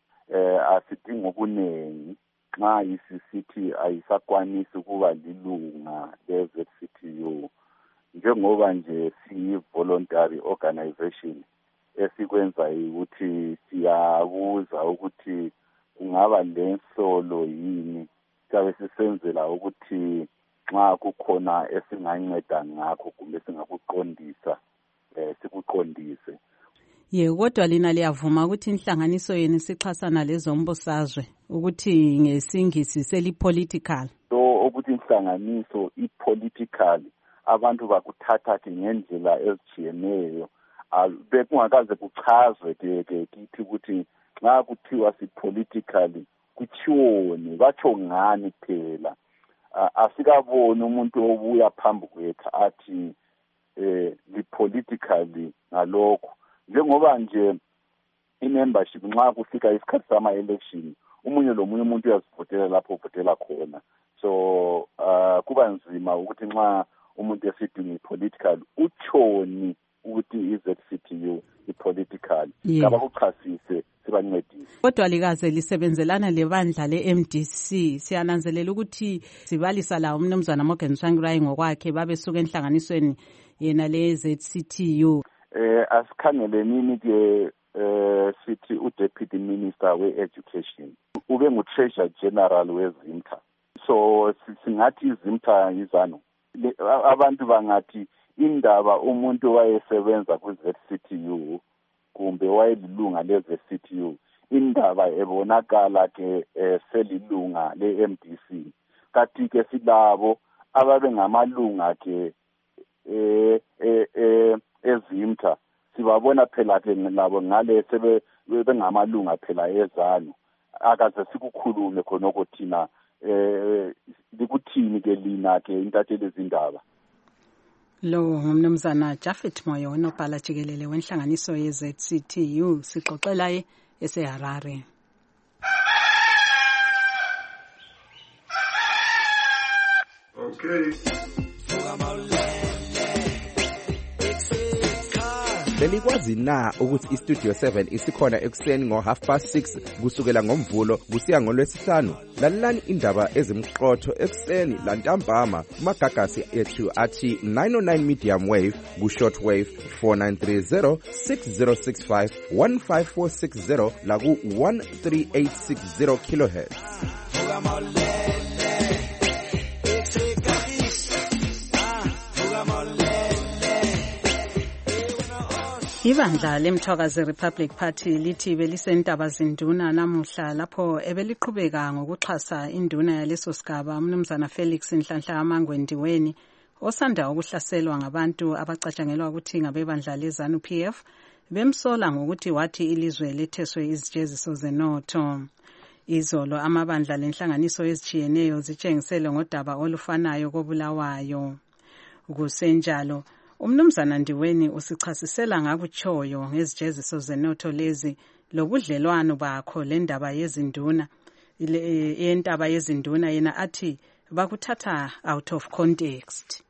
asidingi okuningi. Nxa isisithi ayisakwanisi ukuba lilunga le-ZCTU, njengoba nje siyi-voluntary organization, esikwenza ukuthi siyabuza ukuthi kungaba lensolo yini, siyabe sisenzela ukuthi nxa kukhona esinganceda ngakho kumbe singakuqondisa sikuqondise. Kodwa lina liyavuma ukuthi inhlanganiso yenu sixhasana lezombusazwe ukuthi ngesingisi seli-political? So ukuthi inhlanganiso i-political, abantu bakuthatha ngendlela ezijiyeneyo. Bekungakaze kuchazwe ke kithi ukuthi nxa kuthiwa si-politically kutshiwoni, batsho ngani phela. Asikaboni umuntu obuya phambi kwethu athi li-politically ngalokho. Njengoba nje i-membership nxa kufika isikhathi sama-election, umunye lomunye umuntu uyazivotela lapho uvotela khona. So kuba nzima ukuthi nxa umuntu esithi ngi-political utshoni ukuthi i-ZCTU i-political. Ngaba kuchasise sibancedise. Kodwa likaze lisebenzelana lebandla le-MDC. Siyananzelela ukuthi sibalisa la umnumzana Morgan Tsvangirai ngokwakhe babesuka enhlanganisweni yena le-ZCTU. Asikhangelenini ke sithi u-Deputy Minister we-Education ube ngu-Treasurer General weZIMTA. So singathi iZIMTA yizano. Abantu bangathi indaba umuntu wayesebenza ku-ZCTU kumbe wayelilunga le-ZCTU, indaba ebonakala ke selilunga le-MDC. Kanti ke silabo ababengamalunga ke eZIMTA, sibabona phela ke labo ngale sebengamalunga phela ezanu. Akaze sikukhulume khonoko thina likuthini ke lina ke intatheli izindaba. Lo ngumnumzana Japhet Moyo, unobhala jikelele wenhlanganiso ye-ZCTU. Sixoxela eHarare. Belikwazi na ukuthi iStudio 7 isikhona ekuseni ngo6:30 kusukela ngoMvulo kusiya ngoLwesihlanu? Lalelani indaba ezimqotho ekuseni lantambama kumagagasi ethu athi 909 medium wave ku-shortwave 4930 6065 15460 la ku-13860 kHz. Ibandla lemthwakazi Republic Party lithi belisentaba zinduna namuhla lapho ebeliqhubeka ngokuxhasa induna yaleso sigaba umnumzana Felix Nhlanhla Amangwendiweni osanda ukuhlaselwa ngabantu abacatshangelwa ukuthi ngabebandla leZANU-PF bemsola ngokuthi wathi ilizwe letheswe izijeziso zenotho. Izolo amabandla lenhlanganiso ezijiyeneyo zitshengisele ngodaba olufanayo kobulawayo. Kusenjalo umnumzana Ndiweni usichasisela ngakutshoyo ngezijeziso zenotho lezi lobudlelwano bakho lendaba yezinduna yentaba yezinduna yena athi bakuthatha out of context.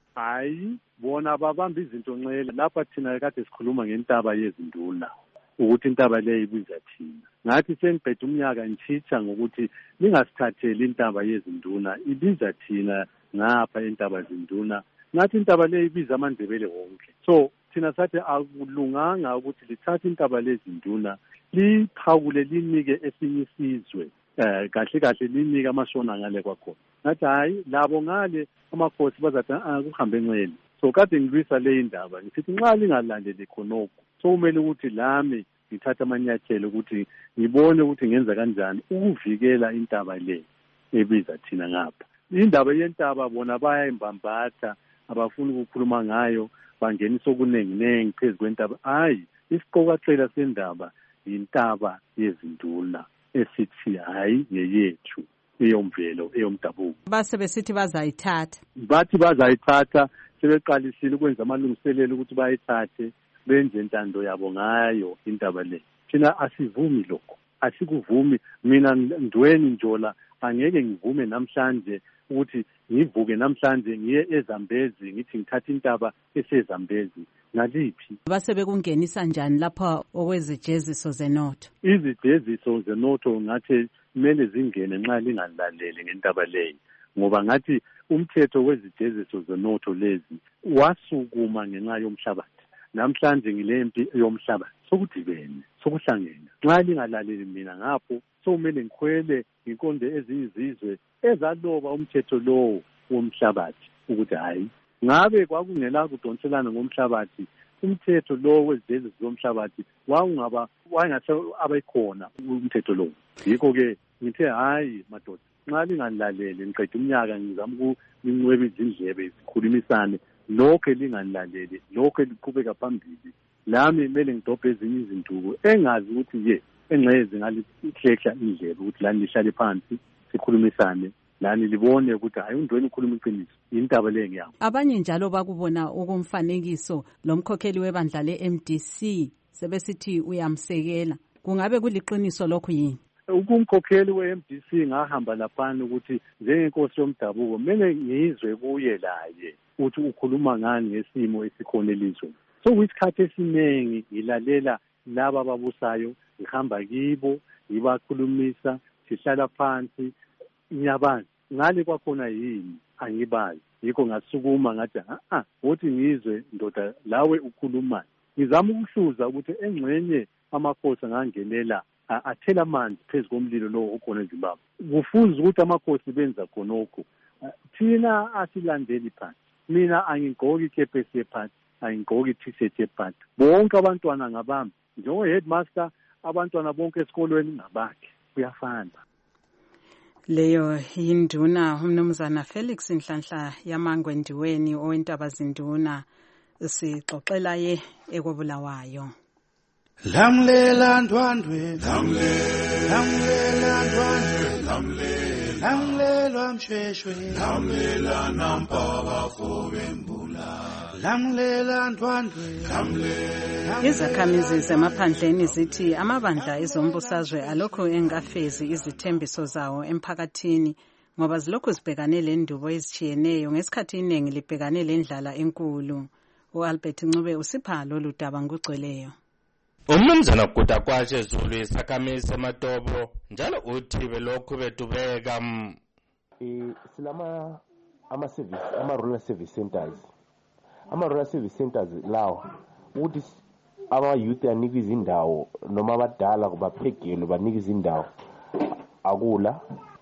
Hayi bona babamba izinto nxele lapha thina kade sikhuluma ngentaba yezinduna ukuthi intaba le ibiza thina. Ngathi sengiqeda umnyaka ngitshitsha ngokuthi ningasithatheli intaba yezinduna ibiza thina ngapha intaba zinduna. Ngathi intaba le ibiza amandebele wonke. So thina sathi akulunganga ukuthi lithathe intaba lezinduna liphawule linike esinye isizwe kahle kahle linike amashona ngale kwakhona. Ngathi hayi labo ngale amakhosi bazathi kuhambe enxele. So kade ngilwisa le indaba ngithi nxa lingalandeli khonokho so kumele ukuthi lami ngithatha amanyathelo ukuthi ngibone ukuthi ngenza kanjani ukuvikela intaba le ebiza thina ngapha. Indaba yentaba bona bayayimbambatha abafuni ukukhuluma ngayo bangenisa okunenginengi phezu kwentaba. Hayi isiqoqaqela sendaba yintaba yezinduna esithi hayi ngeyethu eyomvelo eyomdabuko. Base besithi bazayithatha. Bathi bazayithatha sebeqalisile ukwenza amalungiselelo ukuthi bayithathe benze intando yabo ngayo intaba le. Thina asivumi lokho. Asikuvumi mina Ndweni Njola angeke ngivume namhlanje ukuthi ngivuke namhlanje ngiye eZambezi ngithi ngithatha intaba eseZambezi naliphi. Base bekungenisa njani lapha okwezijeziso zenotho? Izijeziso zenotho ngathi kumele zingene nxa lingalaleli ngentaba leyo ngoba ngathi umthetho wezijeziso zenotho lezi wasukuma ngenxa yomhlabathi. Namhlanje ngilempi yomhlabathi sokudibene sokuhlangene. Nxa lingalaleli mina ngapho sokumele ngikhwele ngiqonde ezinye izizwe ezaloba umthetho lowo womhlabathi ukuthi hayi ngabe kwakungela kudonselana ngomhlabathi umthetho lowo wezijeziso zomhlabathi wangase abekhona umthetho lowo. Yikho ke ngithe hayi madoda nxa linganilalele ngiqeda umnyaka ngizama ukunqweba izindlebe sikhulumisane lokho linganilalele lokho liqhubeka phambili lami kumele ngidobhe ezinye izinduku engazi ukuthi ye engcezi ngalihlehla indlebe ukuthi lani lihlale phansi sikhulumisane lani libone ukuthi hayi uNdweni ukhuluma iqiniso intaba le ngiyami. Abanye njalo bakubona okumfanekiso lomkhokheli webandla leMDC sebesithi uyamsekela. Kungabe kuliqiniso lokho yini? Ukumkhokheli weMDC ngahamba laphana ukuthi njengenkosi yomdabuko kumele ngizwe kuye laye ukuthi ukhuluma ngani ngesimo esikhona elizweni. So kwisikhathi esiningi ngilalela laba ababusayo ngihamba kibo ngibakhulumisa sihlala phansi ngiyabazi ngale kwakhona yini angibazi. Yikho ngasukuma ngathi uthi ngizwe ndoda lawe ukhuluma ngizama ukuhluza ukuthi engxenye amakhosi angangenela athela amanzi phezu komlilo lo okhona eZimbabwe. Kufuze ukuthi amakhosi benza khonokho thina asilandeli phansi. Mina angigqoki ikepesi yephansi angigqoki i-t-shirt yephansi. Bonke abantwana ngabami njengo-headmaster abantwana bonke esikolweni ngabakhe kuyafana. Leyo yinduna umnumzana Felix Nhlanhla Yamangwendiweni owentaba zinduna sixoxela ye ekobulawayo. Lamlela ndwandwe lamlela ndwandwe lamlela msheshwe lamlela nampaba fobembula lamlela ndwandwe. Izakhamizi zemaphandleni zithi amabandla ezombusazwe alokho engafezi izithembiso zawo emphakathini ngoba zilokhu zibhekane lendubo ezitshiyeneyo ngesikhathi iningi libhekane lendlala enkulu. U-Albert Ncube usipha lolu daba ngokugcweleyo. Umnumzana Guda Kwashe Zulu isakhamizi eMatobo njalo uthi belokhu betubeka silama rural service centers. Rural service centers lawo ukuthi ama-youth anika izindawo noma abadala baphegelo banika izindawo akula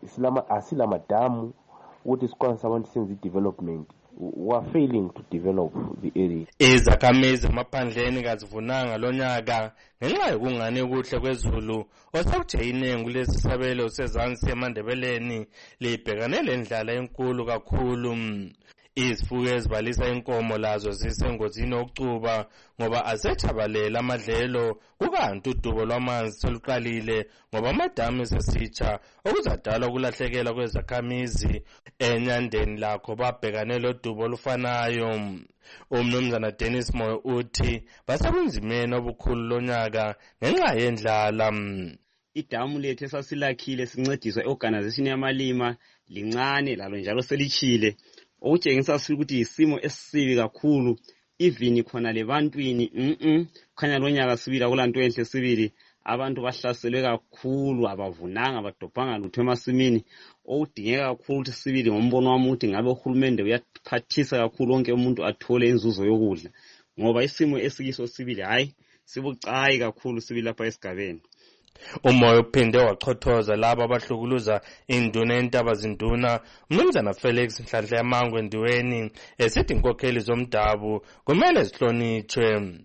asilamadamu ukuthi sikwanise abantu senze i-development. We are failing to develop the area. Izakhamizi emaphandleni kazivunanga lonyaka ngenxa yokungani kuhle kwezulu osakuthe iningi lesi sabelo sezansi eMandebeleni libhekane lendlala enkulu kakhulu. Izifuyo ezibalisa inkomo lazo zisengozini yokucuba ngoba asethabalela amadlelo kukanti udubo lwamanzi soluqalile ngoba amadamu sesitsha okuzadala ukulahlekela kwezakhamizi enyandeni lakho babhekane lodubo olufanayo. Umnumzana Dennis Moyo uthi basebunzimeni obukhulu lonyaka ngenxa yendlala. Idamu lethu esasilakhile sincediswa i-organization yamalima lincane lalo njalo selichile okutshengisa ukuthi isimo esibi kakhulu even khona lebantwini khanya lonyaka sibili akulanto enhle sibili abantu bahlaselwe kakhulu abavunanga abadobhanga lutho emasimini okudingeka kakhulu ukuthi sibili ngombono wami ukuthi ngabe uhulumende uyaphathisa kakhulu wonke umuntu athole inzuzo yokudla ngoba isimo esikiso sibili hayi sibucayi kakhulu sibili lapha esigabeni. Umoya uphinde wachothoza laba abahlukuluza induna entaba zinduna umnumzana Felix Nhlanhla yaMango endiweni esithi inkokheli zomdabu kumele zihlonitshwe.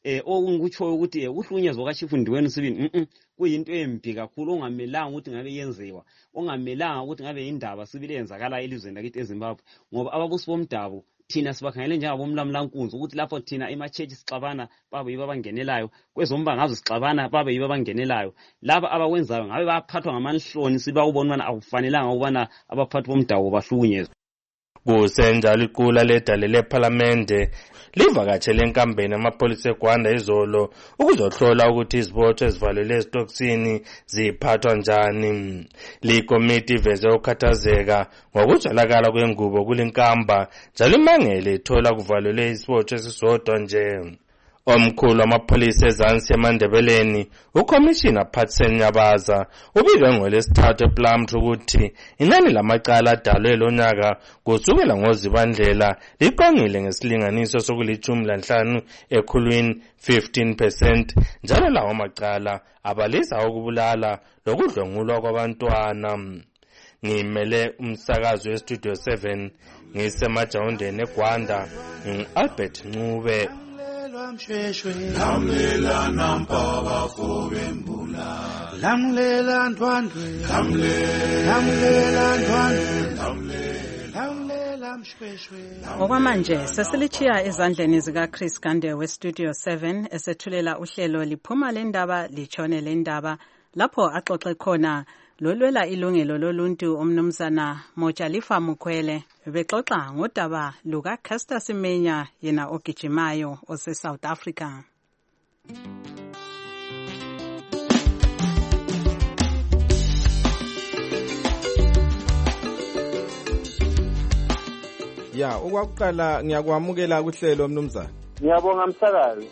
Okutsho ukuthi uhlunyezwa kachifu ndiweni sibili kuyinto embi kakhulu ongamelanga ukuthi ngabe yenziwa ongamelanga ukuthi ngabe indaba sibili yenzakala elizweni lakithi eZimbabwe ngoba ababusi bomdabu thina sibakhangele njengabomlamlankunzi ukuthi lapho thina emachechi sixabana babe yibo abangenelayo kwezombangazwe sixabana babe yibo abangenelayo laba abawenzayo ngabe baphathwa ngamanhloni sibawubona ubana akufanelanga ukubana abaphathi bomdabu bahlukunyezwe. Kusenjalo iqula ledale lePhalamende livakatshele enkambeni amapholisa eGwanda izolo ukuzohlola ukuthi izibotho ezivalelwe ezitokisini ziphathwa njani. Likomiti iveze ukukhathazeka ngokuzwelakala kwengubo kulinkamba njalo imangele ithola kuvalelwe isibotho esisodwa nje. Omkhulu amapholisa ezansi eMandebeleni uCommissioner Patsen Nyabaza ubike ngolesithathu ePlumtree ukuthi inani lamacala adalwe lonyaka kusukela ngoZibandlela liqongile ngesilinganiso sokulithumi ekhulwini 15% njalo lawo macala abalisa ukubulala lokudlwengulwa kwabantwana. Ngimele umsakazo weStudio 7 ngisemajawundeni eGwanda Albert Ncube. Lamlela nampaba fobembula lamlela ndwandwe lamlela ndwandwe lamlela mshweshwe. Okwamanje sesilichiya ezandleni zikaChris Gande weStudio 7 esethulela uhlelo liphuma lendaba lichone lendaba lapho axoxe khona lolwela ilungelo loluntu umnumzana Mojalifa Mukwele bexoxa ngodaba luka Caster Semenya yena ogijimayo ose South Africa. Ya okwakuqala ngiyakwamukela kuhlelo mnumzana. Ngiyabonga msakazi.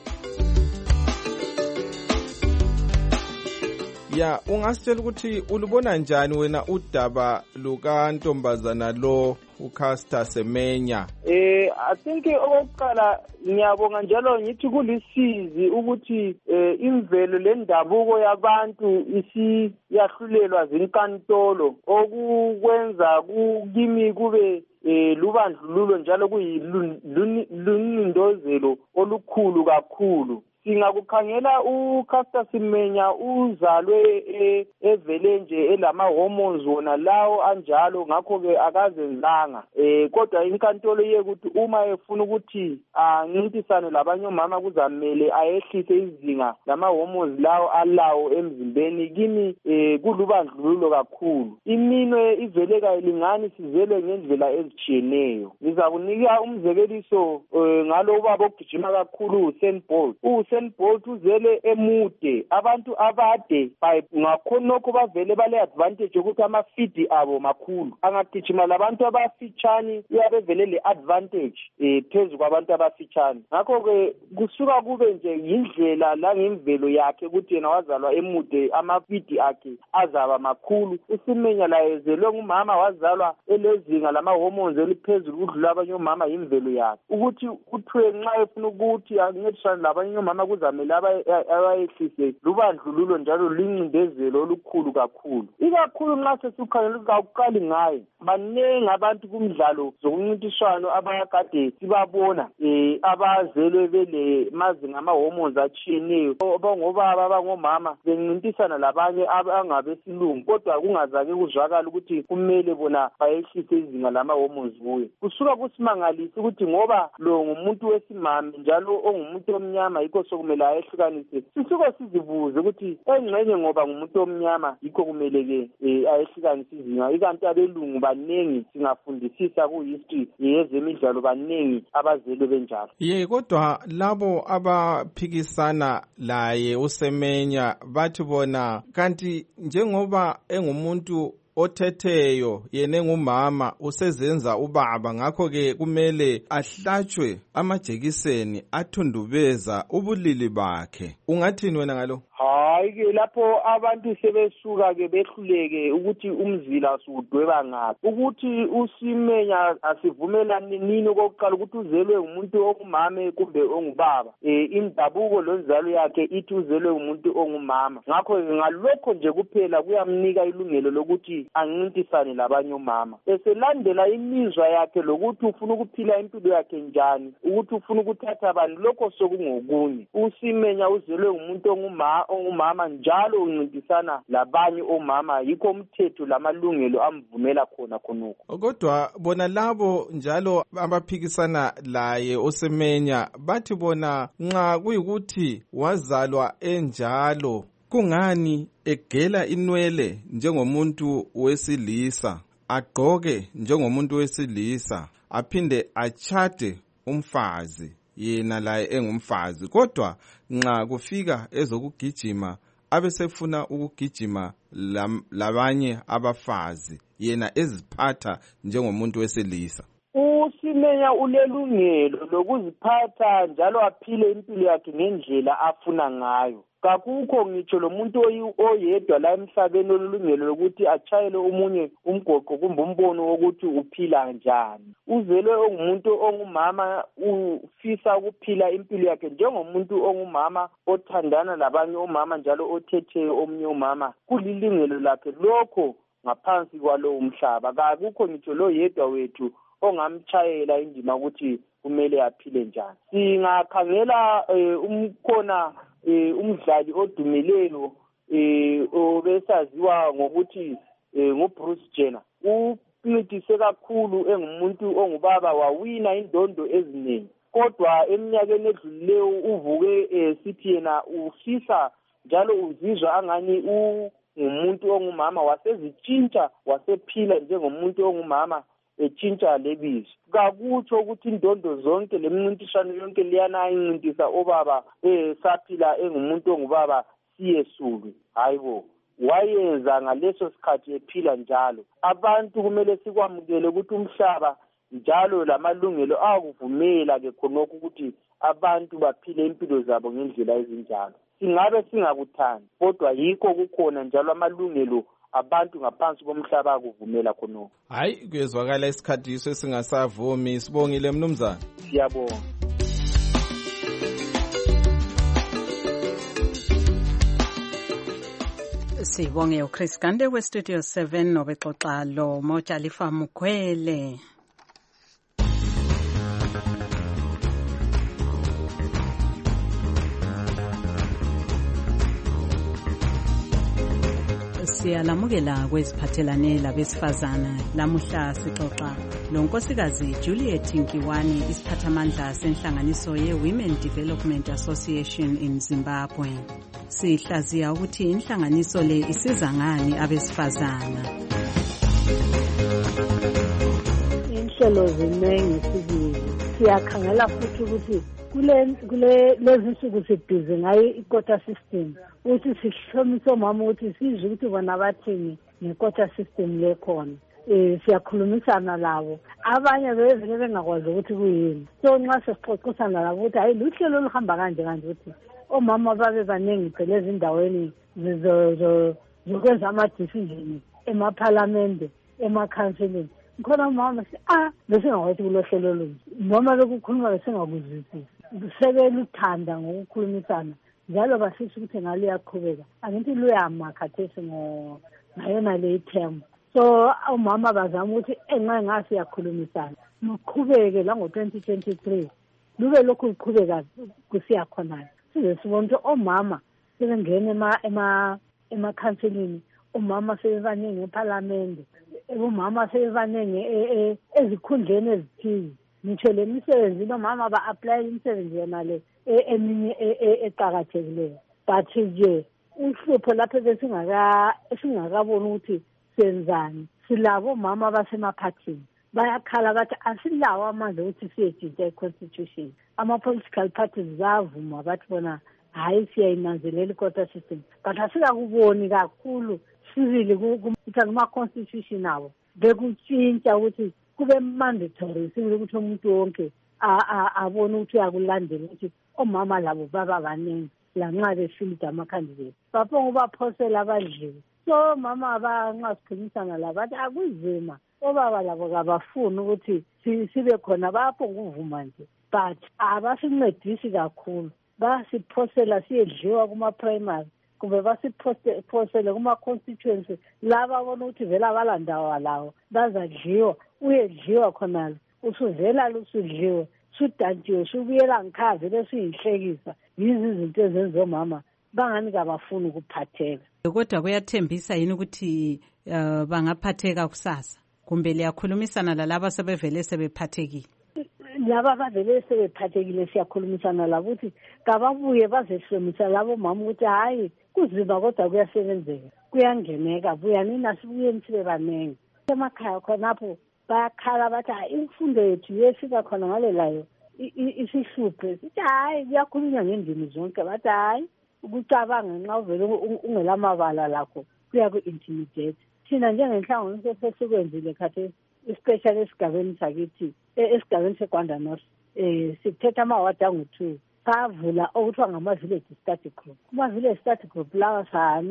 Ya ungasitshela ukuthi ulubona njani wena udaba luka ntombazana lo uCaster Semenya? I think okokuqala ngiyabonga njalo ngithi kulisizi ukuthi imvelo lendabuko yabantu isiyahlulelwa zinkantolo okukwenza kimi kube lubandlululo njalo kuyilunindozelo olukhulu kakhulu. Singakukhangela uCaster Semenya uzalwe evele nje elama hormones wona lawo anjalo ngakho ke akazenzanga kodwa inkantolo yekuthi uma efuna ukuthi ngintisane labanye omama kuzamele ayehlise izinga lama hormones lawo alawo emzimbeni kimi kulubandlululo kakhulu. Iminwe iveleka ilingani sizelwe ngendlela ezijiyeneyo. Ngizakunika umzekeliso ngalo ubaba ogijima kakhulu uSaint Bolt Usain Bolt uzele emude, abantu abade ngakhonokho bavele bale advantage ukuthi amafidi abo makhulu. Angagijima labantu abafitshane uyabevele le advantage phezu kwabantu abafitshane. Ngakho-ke kusuka kube nje yindlela la ngemvelo yakhe ukuthi yena wazalwa emude, amafidi akhe azaba makhulu. uSimenya laye ezelwe ngumama wazalwa elezinga lama-hormones eliphezulu ukudlula abanye omama yimvelo yakhe. Ukuthi kuthiwe nxa efuna ukuthi ancedisane labanye omama kuzamele abayehlise lubandlululo njalo lincindezelo olukhulu kakhulu. Ikakhulu nxa sesikhangela ukuthi akuqali ngaye. Banengi abantu kumdlalo zokuncintiswano abakade sibabona abazelwe bele mazinga ama-hormones atshiyeneyo, abangobaba abangomama bencintisana labanye abangabesilungu, kodwa kungazake kuzwakala ukuthi kumele bona bayehlise izinga lama-hormones kuye. Kusuka kusimangalisa ukuthi ngoba lo ngumuntu wesimame njalo ongumuntu omnyama yikho sokumele ayehlukanise. Sisuke sizibuze ukuthi engxenye ngoba ngumuntu omnyama yikho kumele-ke ayehlukanise izinga, ikanti abelungu banengi singafundisisa ku-history yezemidlalo banengi abazelwe benjalo. Kodwa labo abaphikisana laye uSemenya bathi bona kanti njengoba engumuntu othetheyo yena engumama usezenza ubaba, ngakho-ke kumele ahlatshwe amajekiseni athundubeza ubulili bakhe. Ungathini wena ngalo? Hayi-ke lapho abantu sebesuka-ke behluleke ukuthi umzila siwudweba ngaphi, ukuthi uSimenya asivumelani nini okokuqala ukuthi uzelwe umuntu ongumama kumbe ongubaba. Indabuko lenzalo yakhe ithi uzelwe umuntu ongumama, ngakho ngalokho nje kuphela kuyamnika ilungelo lokuthi ancintisane labanye omama, eselandela imizwa yakhe lokuthi ufuna ukuphila impilo yakhe njani, ukuthi ufuna ukuthatha abantu, lokho sokungokunye. uSimenya uzelwe umuntu ongumama njalo uncintisana labanye omama, yikho umthetho lamalungelo amvumela khonokho. Kodwa bona labo njalo abaphikisana laye uSemenya bathi bona nxa kuyikuthi wazalwa enjalo kungani egela inwele njengomuntu wesilisa, agqoke njengomuntu wesilisa, aphinde achade umfazi yena laye engumfazi, kodwa nxa kufika ezokugijima abesefuna ukugijima labanye abafazi yena eziphatha njengomuntu wesilisa? uSimenya ulelungelo lokuziphatha njalo aphile impilo yakhe ngendlela afuna ngayo. Kakukho ngitsho lo muntu oyedwa la emhlabeni olulungelo lokuthi achayele omunye umgoqo kumbe umbono wokuthi uphila njani. Uzelwe ongumuntu ongumama ufisa ukuphila impilo yakhe njengomuntu ongumama othandana labanye omama njalo othetheyo omunye umama, kulilungelo lakhe lokho ngaphansi kwalowo umhlaba. Kakukho ngitsho lo yedwa wethu ongamchayela indima ukuthi kumele aphile njani. Singakhangela umkhona umdlali odumileyo obesaziwa ngokuthi nguBruce Jenner. Uncintise kakhulu engumuntu ongubaba, wawina indondo eziningi, kodwa eminyakeni edlulileyo uvuke sithi yena ufisa njalo uzizwa angani ngumuntu ongumama, wasezitshintsha wasephila njengomuntu ongumama etshintsha lebizo. Kakutsho ukuthi indondo zonke lemincintiswano yonke liyana ayincintisa obaba saphila engumuntu ongubaba siyesulwe. Hayibo, wayenza ngaleso sikhathi ephila njalo. Abantu kumele sikwamukele ukuthi umhlaba njalo lamalungelo akuvumela ke khonokho ukuthi abantu baphile impilo zabo ngendlela ezinjalo. Singabe singakuthandi, kodwa yikho kukhona njalo amalungelo abantu ngaphansi komhlaba akuvumela khonokho. Hayi, kuyezwakala isikhathi iso singasavumi. Sibongile mnumzana. Siyabonga. Sibonge uChris Gande weStudio 7 nobexoxa lo Mojalifa Mugwele. Siyalamukela kweziphathelane labesifazana. Lamuhla sixoxa lonkosikazi Juliet Nkiwani, isiphathamandla senhlanganiso ye-Women Development Association in Zimbabwe. Sihlaziya ukuthi inhlanganiso le isiza ngani abesifazana. Inhlelo ziningi sibili. Siyakhangela futhi ukuthi kule lezi nsuku sibhizi ngayo i-quota system ukuthi sihlomise omama ukuthi sizwe ukuthi bona bathini nge-quota system lekhona. Siyakhulumisana labo, abanye bevele bengakwazi ukuthi kuyini. So nxa sesixoxisana labo ukuthi hayi luhlelo oluhamba kanje ukuthi omama babe baningi phela ezindaweni zokwenza ama-decision emaphalamende, emakhanseleni. Khona umama besingakwazi kulohlelo olunje noma bekukhuluma besingakuzwisisi. Sebeluthanda ngokukhulumisana njalo bafisa ukuthi ngalo liyaqhubeka. Angithi luyama khathesi ngayona le term. So umama bazama ukuthi enxa ngasi yakhulumisana luqhubeke la ngo-2023 lube lokhu luqhubeka kusiya khona. Size sibona ukuthi omama sebengena emakhanselini, omama sebebaningi ePhalamende, omama sebebaningi ezikhundleni ezithile. Ngitsho le misebenzi omama ba-apply imisebenzi yona le eminye eqakathekileyo. But nje uhlupho lapho esingakaboni ukuthi senzani. Silabo mama abasemaphathini bayakhala bathi asilawo amandla ukuthi siyetshintsha i-constitution. Ama-political parties zavuma bathi bona hayi siyayinanzelela i-quota system, but asikakuboni kakhulu sibili kuma-constitution abo bekutshintsha ukuthi kube mandatory sibili ukuthi umuntu wonke abone ukuthi uyakulandela ukuthi omama labo baba baningi lanxa befilida ama-candidate baphonga ubaphosela abadliwe. So mama abanxa sikhulumisana labo bathi akuzima, obaba labo kabafuni ukuthi sibe khona, bayaphonga ukuvuma nje, but abasincedisi kakhulu. Basiphosela siyedliwa kuma-primary kumbe basiphosele kuma-constituency laba bona ukuthi vele abalandawa lawo bazadliwa, uyedliwa khonalo usuvela lusudliwe sudantiwe subuyela ngikhaya vele suyinhlekisa. Yizi izinto ezenziwa omama bangani kabafuni ukuphatheka. Kodwa kuyathembisa yini ukuthi bangaphatheka kusasa kumbe liyakhulumisana lalaba sebevele sebephathekile? Laba bavele sebephathekile siyakhulumisana labo ukuthi kababuye bazehlomisa labo mama ukuthi hayi kuzima kodwa kuyasebenzeka, kuyangeneka, buyanini asibuyeni sibe baningi. Emakhaya khonapho bayakhala bathi hayi imfundo yethu yefika khona ngale layo isihluphe. Sithi hayi kuyakhulunywa ngendimi zonke, bathi hayi ukucabanga nxa uvele ungelamabala lakho kuyaku-intimidate. Thina njengenhlanganiso sesikwenzile khathesi, especially esigabeni sakithi, esigabeni seGwanda North, sithetha amawadi angu-2 savula okuthiwa ngama-village study group. Kuma-village study group lawa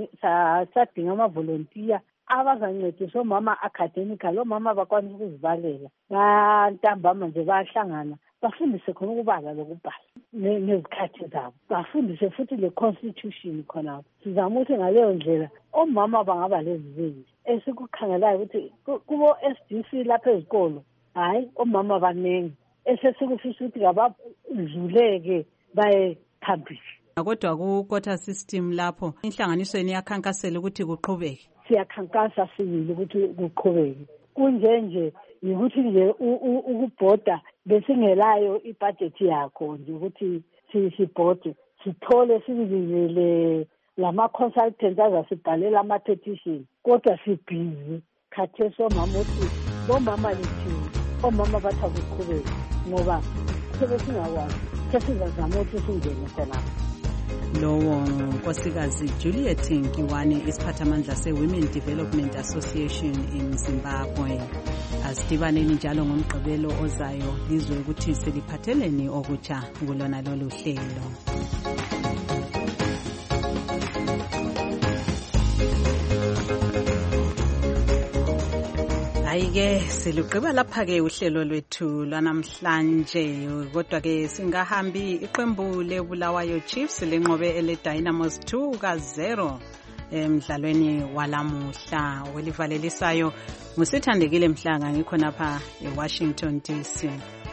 sadinga amavolontiya abazancedisa omama academical, omama bakwanisa ukuzibalela, bantambama nje bayahlangana bafundise khona ukubala lokubhala nezikhathi zabo, bafundise futhi le-constitution khonapho. Sizama ukuthi ngaleyo ndlela omama bangaba lezi zinto esikukhangelayo ukuthi kubo-SDC lapha ezikolo hayi omama baningi esesikufisa ukuthi kabadluleke baye phambili. Kodwa ku-quota system lapho inhlanganisweni yakhankasela ukuthi kuqhubeke. Siyakhankasa sibili ukuthi kuqhubeke. Kunje yikuthi nje ukubhoda besingelayo ibudget yakho nje ukuthi sibhode sithole sibizile lama-consultants azasibhalela ama-petition, kodwa sibhizi khathesi omama ukuthi bomama lethini, omama bathi akuqhubeke ngoba sebesingakwazi sesizazama ukuthi singene khonapho. Lowo nkosikazi Juliet Nkiwane, isiphathamandla se-Women Development Association in Zimbabwe. Asidibaneni njalo ngomgqibelo ozayo lizwe ukuthi seliphatheleni okutsha kulona lolu hlelo. Hayi-ke siluqhiba lapha-ke uhlelo lwethu lwanamhlanje, kodwa-ke singahambi iqembu leBulawayo Chiefs lenqobe ele-Dynamos 2-0 emdlalweni walamuhla. Welivalelisayo ngusithandekile Mhlanga, ngikhonapha eWashington DC.